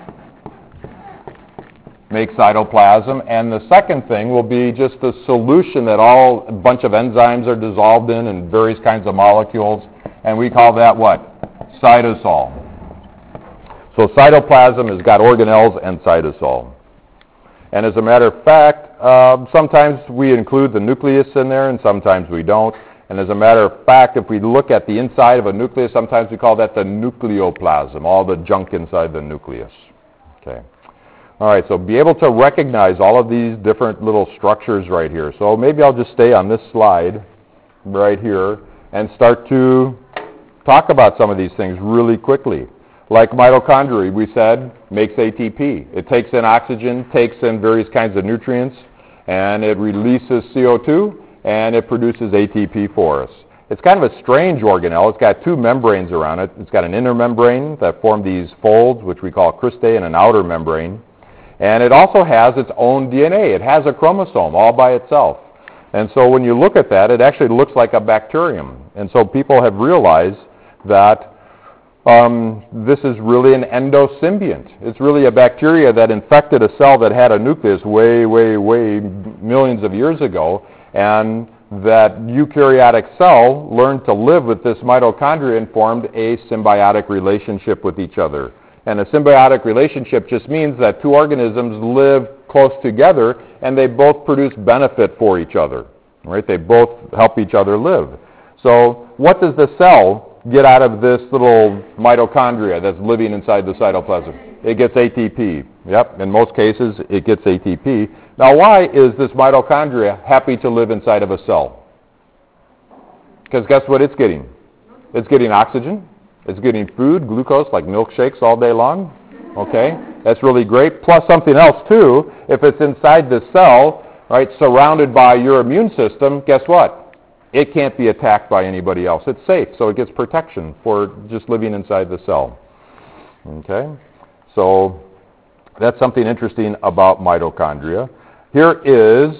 make cytoplasm, and the second thing will be just the solution that a bunch of enzymes are dissolved in and various kinds of molecules, and we call that what? Cytosol. So cytoplasm has got organelles and cytosol. And as a matter of fact, sometimes we include the nucleus in there and sometimes we don't. And as a matter of fact, if we look at the inside of a nucleus, sometimes we call that the nucleoplasm, all the junk inside the nucleus. Okay. All right, so be able to recognize all of these different little structures right here. So maybe I'll just stay on this slide right here and start to talk about some of these things really quickly. Like mitochondria, we said, makes ATP. It takes in oxygen, takes in various kinds of nutrients, and it releases CO2, and it produces ATP for us. It's kind of a strange organelle. It's got two membranes around it. It's got an inner membrane that form these folds, which we call cristae, and an outer membrane. And it also has its own DNA. It has a chromosome all by itself. And so when you look at that, it actually looks like a bacterium. And so people have realized that this is really an endosymbiont. It's really a bacteria that infected a cell that had a nucleus way, way, way millions of years ago, and that eukaryotic cell learned to live with this mitochondria and formed a symbiotic relationship with each other. And a symbiotic relationship just means that two organisms live close together and they both produce benefit for each other. Right? They both help each other live. So what does the cell get out of this little mitochondria that's living inside the cytoplasm? It gets ATP. Yep, in most cases it gets ATP. Now why is this mitochondria happy to live inside of a cell? Because guess what it's getting? It's getting oxygen. It's getting food, glucose, like milkshakes all day long. Okay? That's really great. Plus something else too. If it's inside the cell, right, surrounded by your immune system, guess what? It can't be attacked by anybody else. It's safe, so it gets protection for just living inside the cell. Okay? So that's something interesting about mitochondria. Here is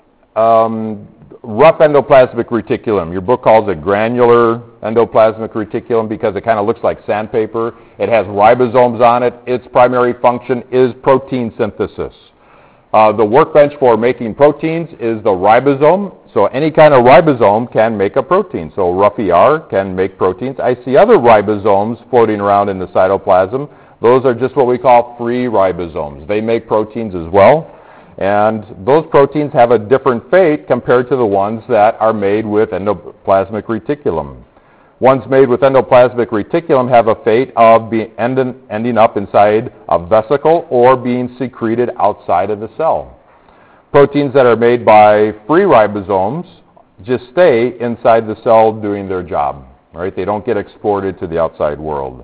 rough endoplasmic reticulum. Your book calls it granular endoplasmic reticulum because it kind of looks like sandpaper. It has ribosomes on it. Its primary function is protein synthesis. The workbench for making proteins is the ribosome. So any kind of ribosome can make a protein. So rough ER can make proteins. I see other ribosomes floating around in the cytoplasm. Those are just what we call free ribosomes. They make proteins as well. And those proteins have a different fate compared to the ones that are made with endoplasmic reticulum. Ones made with endoplasmic reticulum have a fate of ending up inside a vesicle or being secreted outside of the cell. Proteins that are made by free ribosomes just stay inside the cell doing their job. Right? They don't get exported to the outside world.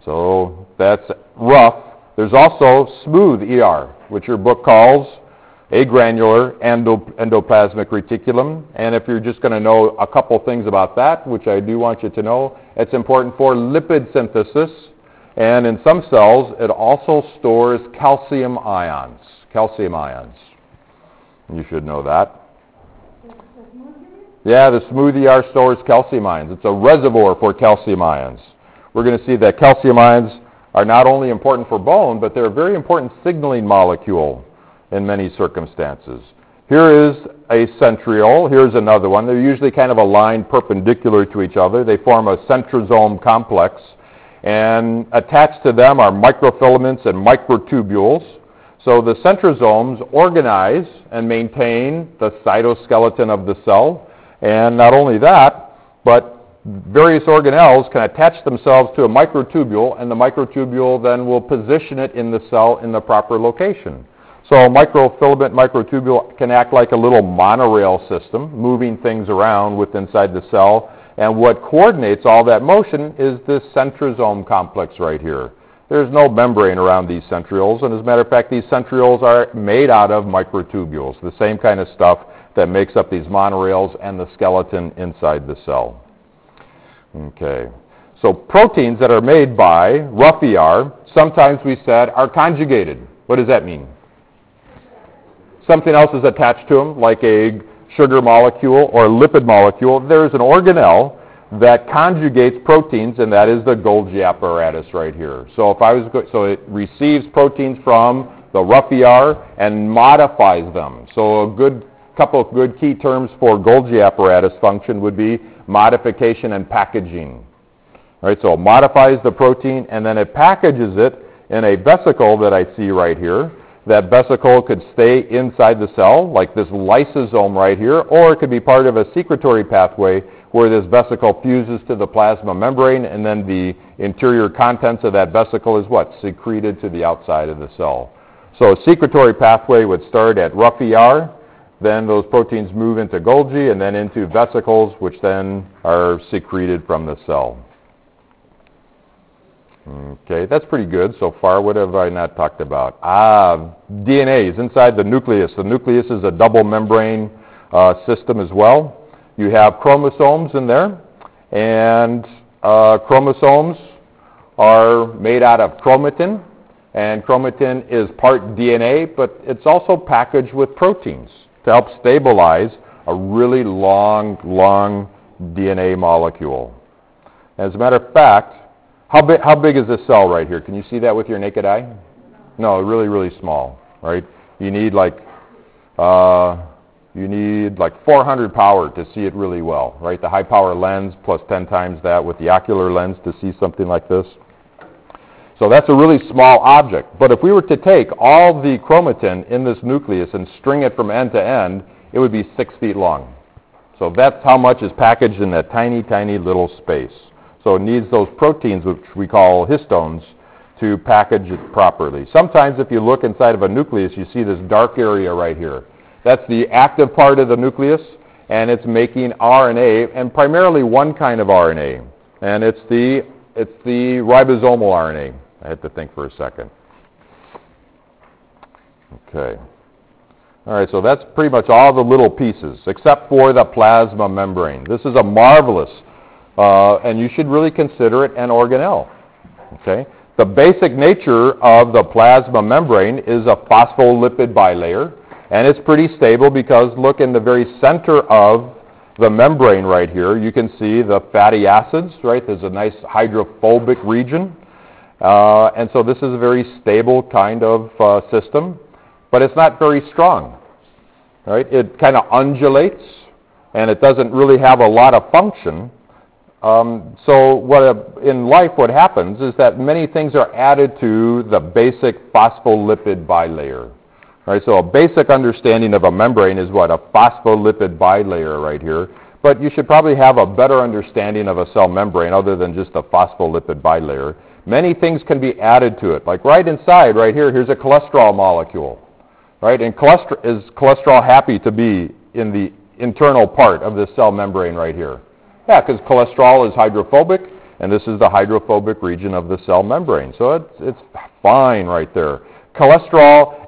So that's rough. There's also smooth ER, which your book calls agranular endoplasmic reticulum. And if you're just going to know a couple things about that, which I do want you to know, it's important for lipid synthesis. And in some cells, it also stores calcium ions. Calcium ions. You should know that. Yeah, the smooth ER stores calcium ions. It's a reservoir for calcium ions. We're going to see that calcium ions are not only important for bone, but they're a very important signaling molecule in many circumstances. Here is a centriole. Here's another one. They're usually kind of aligned perpendicular to each other. They form a centrosome complex. And attached to them are microfilaments and microtubules. So the centrosomes organize and maintain the cytoskeleton of the cell. And not only that, but various organelles can attach themselves to a microtubule, and the microtubule then will position it in the cell in the proper location. So a microfilament microtubule can act like a little monorail system, moving things around inside the cell. And what coordinates all that motion is this centrosome complex right here. There's no membrane around these centrioles, and as a matter of fact, these centrioles are made out of microtubules, the same kind of stuff that makes up these monorails and the skeleton inside the cell. Okay. So proteins that are made by rough ER, sometimes we said, are conjugated. What does that mean? Something else is attached to them, like a sugar molecule or a lipid molecule. There's an organelle that conjugates proteins, and that is the Golgi apparatus right here. So it receives proteins from the rough ER and modifies them. So a couple of good key terms for Golgi apparatus function would be modification and packaging. All right, so it modifies the protein, and then it packages it in a vesicle that I see right here. That vesicle could stay inside the cell, like this lysosome right here, or it could be part of a secretory pathway where this vesicle fuses to the plasma membrane, and then the interior contents of that vesicle is what? Secreted to the outside of the cell. So a secretory pathway would start at rough ER, then those proteins move into Golgi and then into vesicles, which then are secreted from the cell. Okay, that's pretty good so far. What have I not talked about? DNA is inside the nucleus. The nucleus is a double membrane system as well. You have chromosomes in there, and chromosomes are made out of chromatin, and chromatin is part DNA, but it's also packaged with proteins to help stabilize a really long DNA molecule. As a matter of fact, how big is this cell right here? Can you see that with your naked eye? No, really small, right? You need like 400 power to see it really well, right? The high power lens plus 10 times that with the ocular lens to see something like this. So that's a really small object. But if we were to take all the chromatin in this nucleus and string it from end to end, it would be 6 feet long. So that's how much is packaged in that tiny little space. So it needs those proteins, which we call histones, to package it properly. Sometimes if you look inside of a nucleus, you see this dark area right here. That's the active part of the nucleus, and it's making RNA, and primarily one kind of RNA, and it's the ribosomal RNA. I had to think for a second. Okay. All right, so that's pretty much all the little pieces, except for the plasma membrane. This is a marvelous, and you should really consider it an organelle. Okay. The basic nature of the plasma membrane is a phospholipid bilayer, and it's pretty stable because look in the very center of the membrane right here, you can see the fatty acids, right? There's a nice hydrophobic region. And so this is a very stable kind of system, but it's not very strong, right? It kind of undulates, and it doesn't really have a lot of function. So in life what happens is that many things are added to the basic phospholipid bilayer. Right, so a basic understanding of a membrane is what? A phospholipid bilayer right here. But you should probably have a better understanding of a cell membrane other than just a phospholipid bilayer. Many things can be added to it. Like right inside, right here, here's a cholesterol molecule. Right? And is cholesterol happy to be in the internal part of this cell membrane right here? Yeah, because cholesterol is hydrophobic, and this is the hydrophobic region of the cell membrane. So it's fine right there. Cholesterol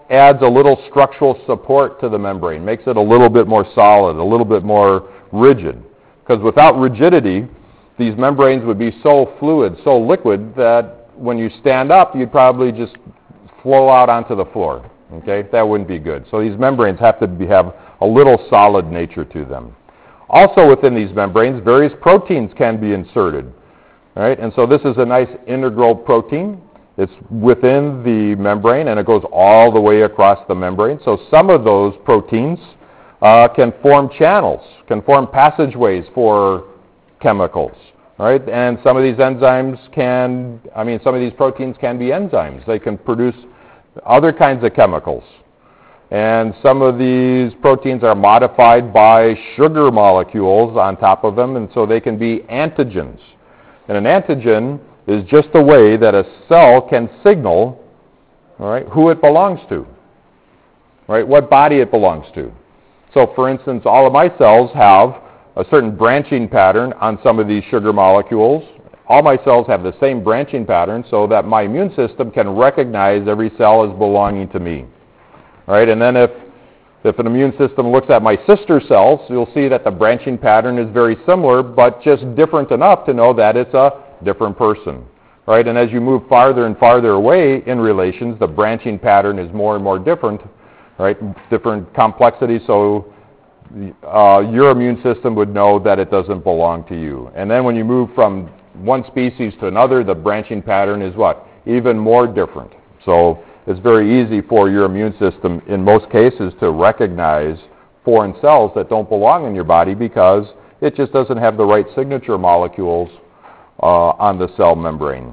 adds a little structural support to the membrane, makes it a little bit more solid, a little bit more rigid. Because without rigidity, these membranes would be so fluid, so liquid, that when you stand up, you'd probably just flow out onto the floor. Okay? That wouldn't be good. So these membranes have to have a little solid nature to them. Also within these membranes, various proteins can be inserted. Right? And so this is a nice integral protein. It's within the membrane, and it goes all the way across the membrane. So some of those proteins can form channels, can form passageways for chemicals. Right? And some of these enzymes some of these proteins can be enzymes. They can produce other kinds of chemicals. And some of these proteins are modified by sugar molecules on top of them, and so they can be antigens. And an antigen is just a way that a cell can signal, all right, who it belongs to, right, what body it belongs to. So, for instance, all of my cells have a certain branching pattern on some of these sugar molecules. All my cells have the same branching pattern so that my immune system can recognize every cell as belonging to me. All right, and then if an immune system looks at my sister cells, you'll see that the branching pattern is very similar, but just different enough to know that it's a different person. Right, and as you move farther and farther away in relations, the branching pattern is more and more different, right, different complexity, so your immune system would know that it doesn't belong to you. And then when you move from one species to another, the branching pattern is what? Even more different. So it's very easy for your immune system, in most cases, to recognize foreign cells that don't belong in your body because it just doesn't have the right signature molecules on the cell membrane.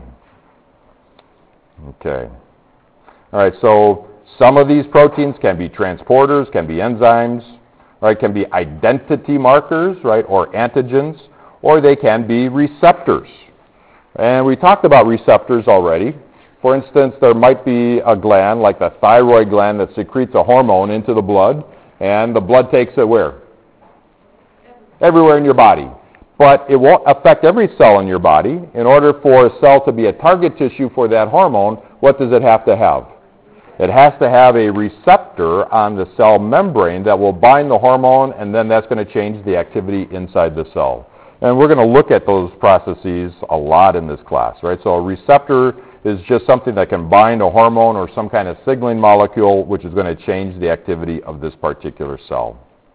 Okay. All right, so some of these proteins can be transporters, can be enzymes, right, can be identity markers, right, or antigens, or they can be receptors. And we talked about receptors already. For instance, there might be a gland, like the thyroid gland, that secretes a hormone into the blood, and the blood takes it where? Everywhere in your body. But it won't affect every cell in your body. In order for a cell to be a target tissue for that hormone, what does it have to have? It has to have a receptor on the cell membrane that will bind the hormone, and then that's going to change the activity inside the cell. And we're going to look at those processes a lot in this class, right? So a receptor is just something that can bind a hormone or some kind of signaling molecule, which is going to change the activity of this particular cell.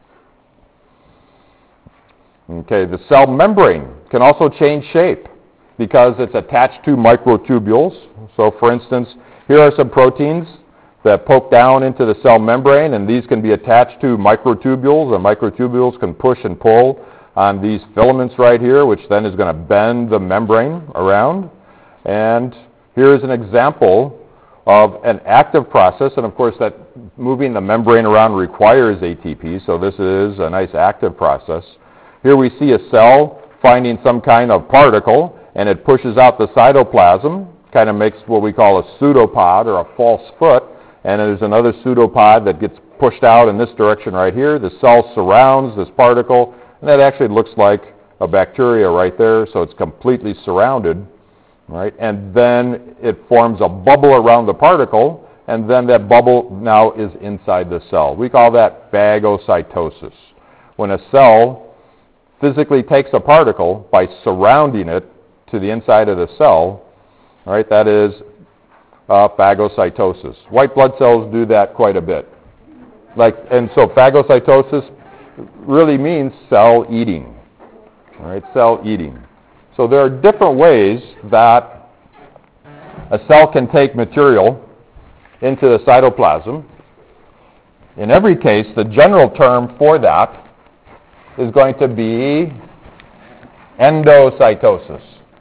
Okay, the cell membrane can also change shape because it's attached to microtubules. So, for instance, here are some proteins that poke down into the cell membrane, and these can be attached to microtubules, and microtubules can push and pull on these filaments right here, which then is going to bend the membrane around. And here is an example of an active process, and of course that moving the membrane around requires ATP, so this is a nice active process. Here we see a cell finding some kind of particle, and it pushes out the cytoplasm, kind of makes what we call a pseudopod or a false foot, and there's another pseudopod that gets pushed out in this direction right here. The cell surrounds this particle, and that actually looks like a bacteria right there, so it's completely surrounded. Right? And then it forms a bubble around the particle, and then that bubble now is inside the cell. We call that phagocytosis. When a cell physically takes a particle by surrounding it to the inside of the cell, right, that is phagocytosis. White blood cells do that quite a bit. And so phagocytosis really means cell eating. All right, cell eating. So there are different ways that a cell can take material into the cytoplasm. In every case, the general term for that is going to be endocytosis.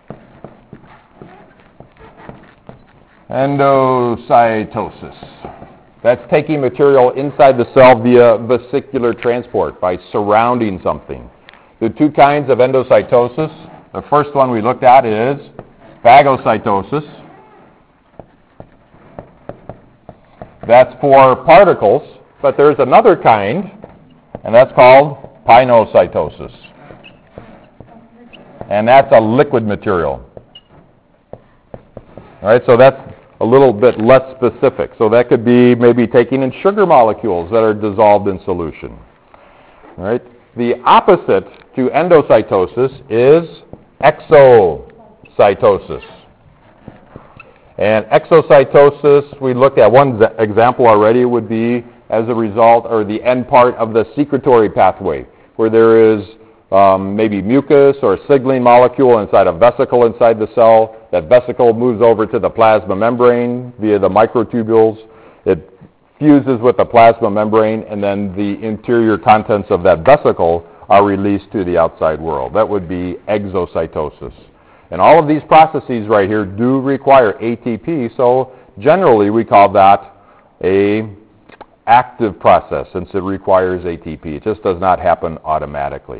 Endocytosis. That's taking material inside the cell via vesicular transport, by surrounding something. The two kinds of endocytosis. The first one we looked at is phagocytosis. That's for particles, but there's another kind, and that's called pinocytosis. And that's a liquid material. All right, so that's a little bit less specific. So that could be maybe taking in sugar molecules that are dissolved in solution. All right. The opposite to endocytosis is exocytosis. And exocytosis, we looked at one example already, would be as a result or the end part of the secretory pathway, where there is maybe mucus or a signaling molecule inside a vesicle inside the cell. That vesicle moves over to the plasma membrane via the microtubules. It fuses with the plasma membrane, and then the interior contents of that vesicle are released to the outside world. That would be exocytosis. And all of these processes right here do require ATP, so generally we call that a active process since it requires ATP. It just does not happen automatically.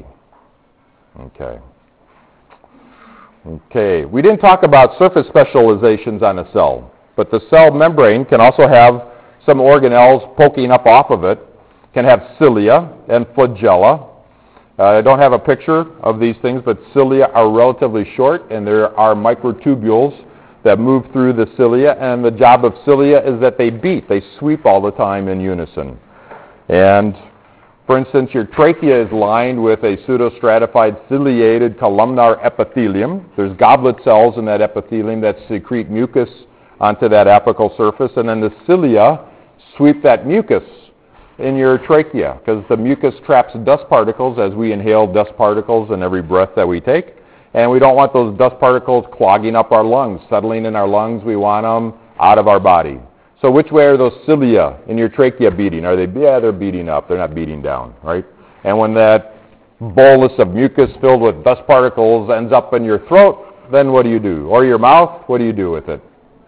Okay, we didn't talk about surface specializations on a cell, but the cell membrane can also have some organelles poking up off of it, can have cilia and flagella. I don't have a picture of these things, but cilia are relatively short, and there are microtubules that move through the cilia, and the job of cilia is that they beat. They sweep all the time in unison. And, for instance, your trachea is lined with a pseudostratified ciliated columnar epithelium. There's goblet cells in that epithelium that secrete mucus onto that apical surface, and then the cilia sweep that mucus in your trachea, because the mucus traps dust particles as we inhale dust particles in every breath that we take. And we don't want those dust particles clogging up our lungs, settling in our lungs. We want them out of our body. So which way are those cilia in your trachea beating? Are they, yeah, they're beating up. They're not beating down, right? And when that bolus of mucus filled with dust particles ends up in your throat, then what do you do? Or your mouth, what do you do with it?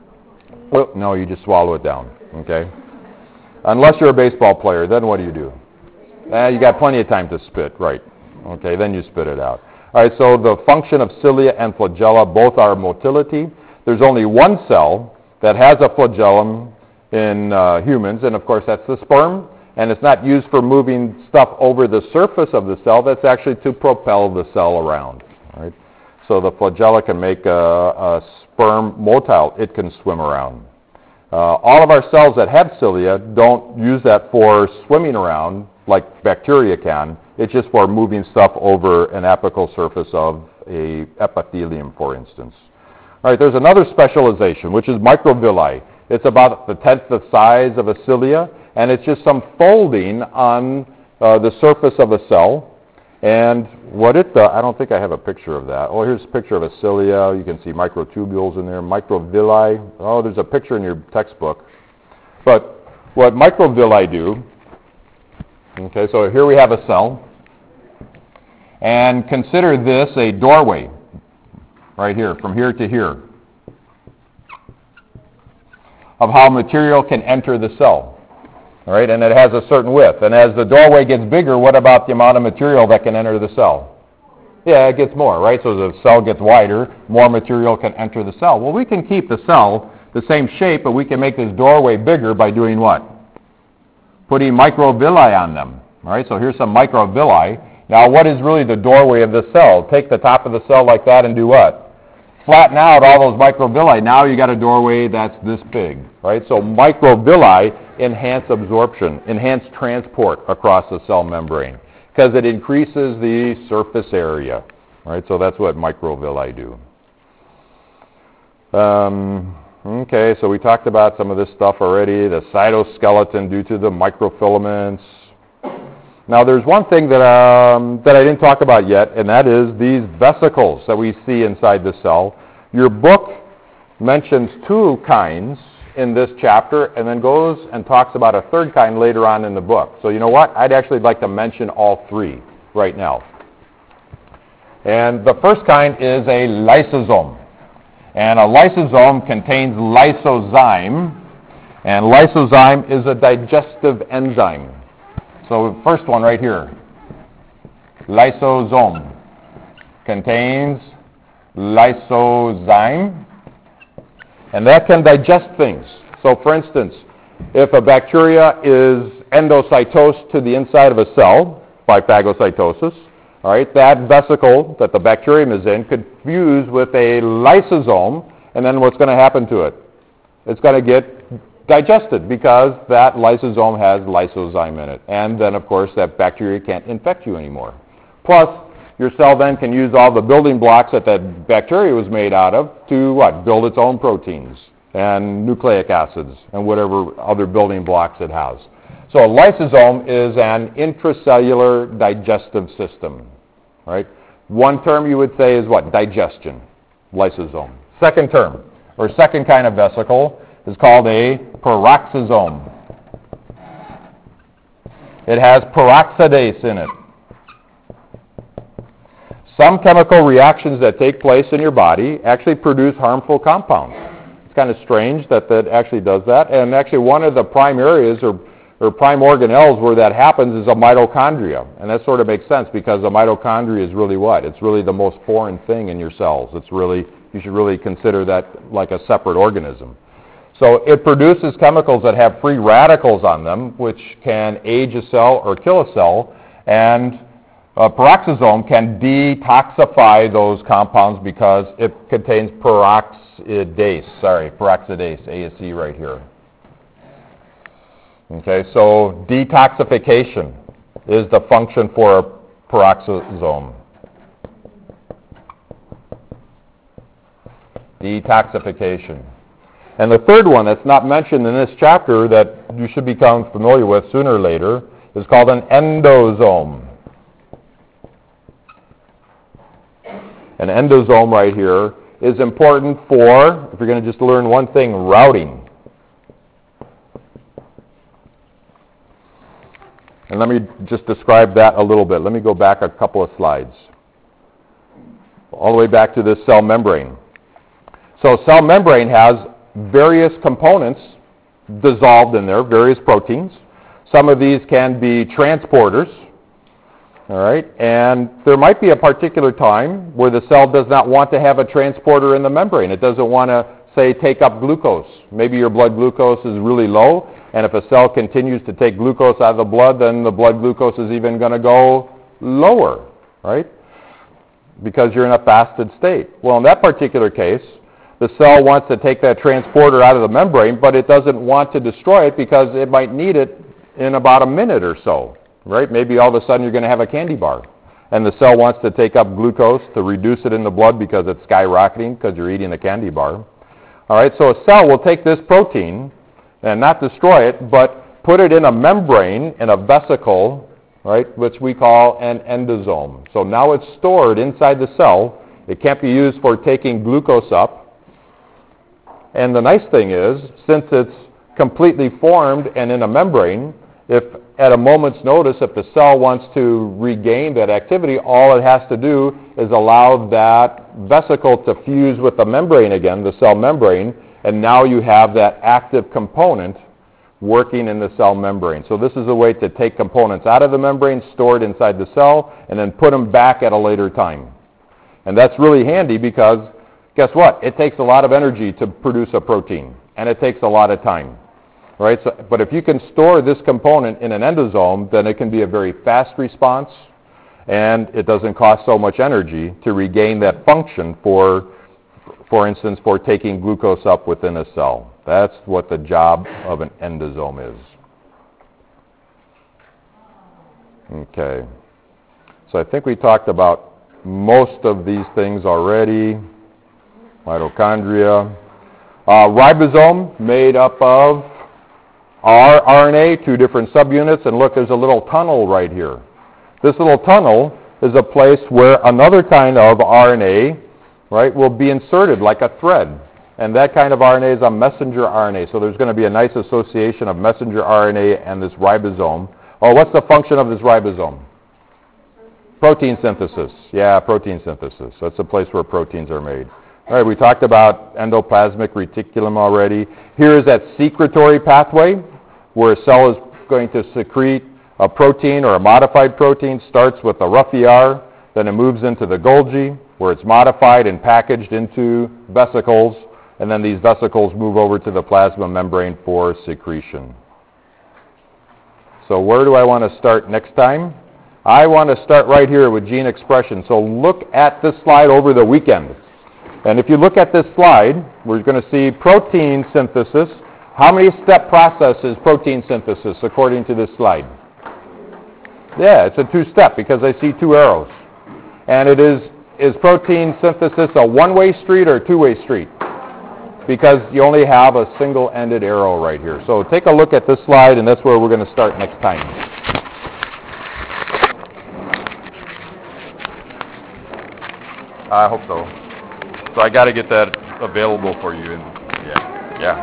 Well, no, you just swallow it down, okay? Unless you're a baseball player, then what do? You got plenty of time to spit, right? Okay, then you spit it out. All right, so the function of cilia and flagella both are motility. There's only one cell that has a flagellum in humans, and of course that's the sperm, and it's not used for moving stuff over the surface of the cell. That's actually to propel the cell around. All right? So the flagella can make a sperm motile. It can swim around. All of our cells that have cilia don't use that for swimming around like bacteria can. It's just for moving stuff over an apical surface of a epithelium, for instance. All right, there's another specialization, which is microvilli. It's about the tenth the size of a cilia, and it's just some folding on the surface of a cell. And what it does, I don't think I have a picture of that. Oh, here's a picture of a cilia. You can see microtubules in there, microvilli. Oh, there's a picture in your textbook. But what microvilli do, okay, so here we have a cell. And consider this a doorway, right here, from here to here, of how material can enter the cell. All right, and it has a certain width. And as the doorway gets bigger, what about the amount of material that can enter the cell? Yeah, it gets more, right? So the cell gets wider, more material can enter the cell. Well, we can keep the cell the same shape, but we can make this doorway bigger by doing what? Putting microvilli on them. All right, so here's some microvilli. Now, what is really the doorway of the cell? Take the top of the cell like that and do what? Flatten out all those microvilli. Now you got a doorway that's this big, right? So microvilli enhance absorption, enhance transport across the cell membrane because it increases the surface area, right? So that's what microvilli do. Okay, so we talked about some of this stuff already, the cytoskeleton due to the microfilaments. Now there's one thing that I didn't talk about yet, and that is these vesicles that we see inside the cell. Your book mentions two kinds in this chapter and then goes and talks about a third kind later on in the book. So you know what? I'd actually like to mention all three right now. And the first kind is a lysosome. And a lysosome contains lysozyme, and lysozyme is a digestive enzyme. So the first one right here, lysosome, contains lysozyme, and that can digest things. So for instance, if a bacteria is endocytosed to the inside of a cell by phagocytosis, all right, that vesicle that the bacterium is in could fuse with a lysosome, and then what's going to happen to it? it's going to get digested because that lysosome has lysozyme in it. And then, of course, that bacteria can't infect you anymore. Plus, your cell then can use all the building blocks that that bacteria was made out of to, what, build its own proteins and nucleic acids and whatever other building blocks it has. So a lysosome is an intracellular digestive system, right? One term you would say is what? Digestion, lysosome. Second term, or second kind of vesicle, is called a peroxisome. It has peroxidase in it. Some chemical reactions that take place in your body actually produce harmful compounds. It's kind of strange that that actually does that. And actually one of the prime areas or prime organelles where that happens is a mitochondria. And that sort of makes sense because the mitochondria is really what? It's really the most foreign thing in your cells. It's really, you should really consider that like a separate organism. So it produces chemicals that have free radicals on them, which can age a cell or kill a cell. And a peroxisome can detoxify those compounds because it contains peroxidase, ASE right here. Okay, so detoxification is the function for a peroxisome. Detoxification. And the third one that's not mentioned in this chapter that you should become familiar with sooner or later is called an endosome. An endosome right here is important for, if you're going to just learn one thing, routing. And let me just describe that a little bit. Let me go back a couple of slides. All the way back to this cell membrane. So cell membrane has various components dissolved in there, various proteins. Some of these can be transporters. All right, and there might be a particular time where the cell does not want to have a transporter in the membrane. It doesn't want to, say, take up glucose. Maybe your blood glucose is really low, and if a cell continues to take glucose out of the blood, then the blood glucose is even going to go lower, right? Because you're in a fasted state. Well, in that particular case, the cell wants to take that transporter out of the membrane, but it doesn't want to destroy it because it might need it in about a minute or so. Right? Maybe all of a sudden you're going to have a candy bar. And the cell wants to take up glucose to reduce it in the blood because it's skyrocketing because you're eating a candy bar. All right, so a cell will take this protein and not destroy it, but put it in a membrane, in a vesicle, right, which we call an endosome. So now it's stored inside the cell. It can't be used for taking glucose up. And the nice thing is, since it's completely formed and in a membrane, if at a moment's notice, if the cell wants to regain that activity, all it has to do is allow that vesicle to fuse with the membrane again, the cell membrane, and now you have that active component working in the cell membrane. So this is a way to take components out of the membrane, store it inside the cell, and then put them back at a later time. And that's really handy because, guess what? It takes a lot of energy to produce a protein, and it takes a lot of time. Right? So, but if you can store this component in an endosome, then it can be a very fast response, and it doesn't cost so much energy to regain that function for instance, for taking glucose up within a cell. That's what the job of an endosome is. Okay. So I think we talked about most of these things already. Mitochondria. Ribosome, made up of rRNA, two different subunits, and look, there's a little tunnel right here. This little tunnel is a place where another kind of RNA, right, will be inserted like a thread. And that kind of RNA is a messenger RNA. So there's going to be a nice association of messenger RNA and this ribosome. Oh, what's the function of this ribosome? Protein synthesis. Yeah, protein synthesis. That's the place where proteins are made. All right, we talked about endoplasmic reticulum already. Here is that secretory pathway where a cell is going to secrete a protein or a modified protein. Starts with the rough ER, then it moves into the Golgi where it's modified and packaged into vesicles, and then these vesicles move over to the plasma membrane for secretion. So where do I want to start next time? I want to start right here with gene expression. So look at this slide over the weekend. And if you look at this slide, we're going to see protein synthesis. How many step process is protein synthesis according to this slide? Yeah, it's a two-step because I see two arrows. And is protein synthesis a one-way street or a two-way street? Because you only have a single-ended arrow right here. So take a look at this slide, and that's where we're going to start next time. I hope so. So I got to get that available for you.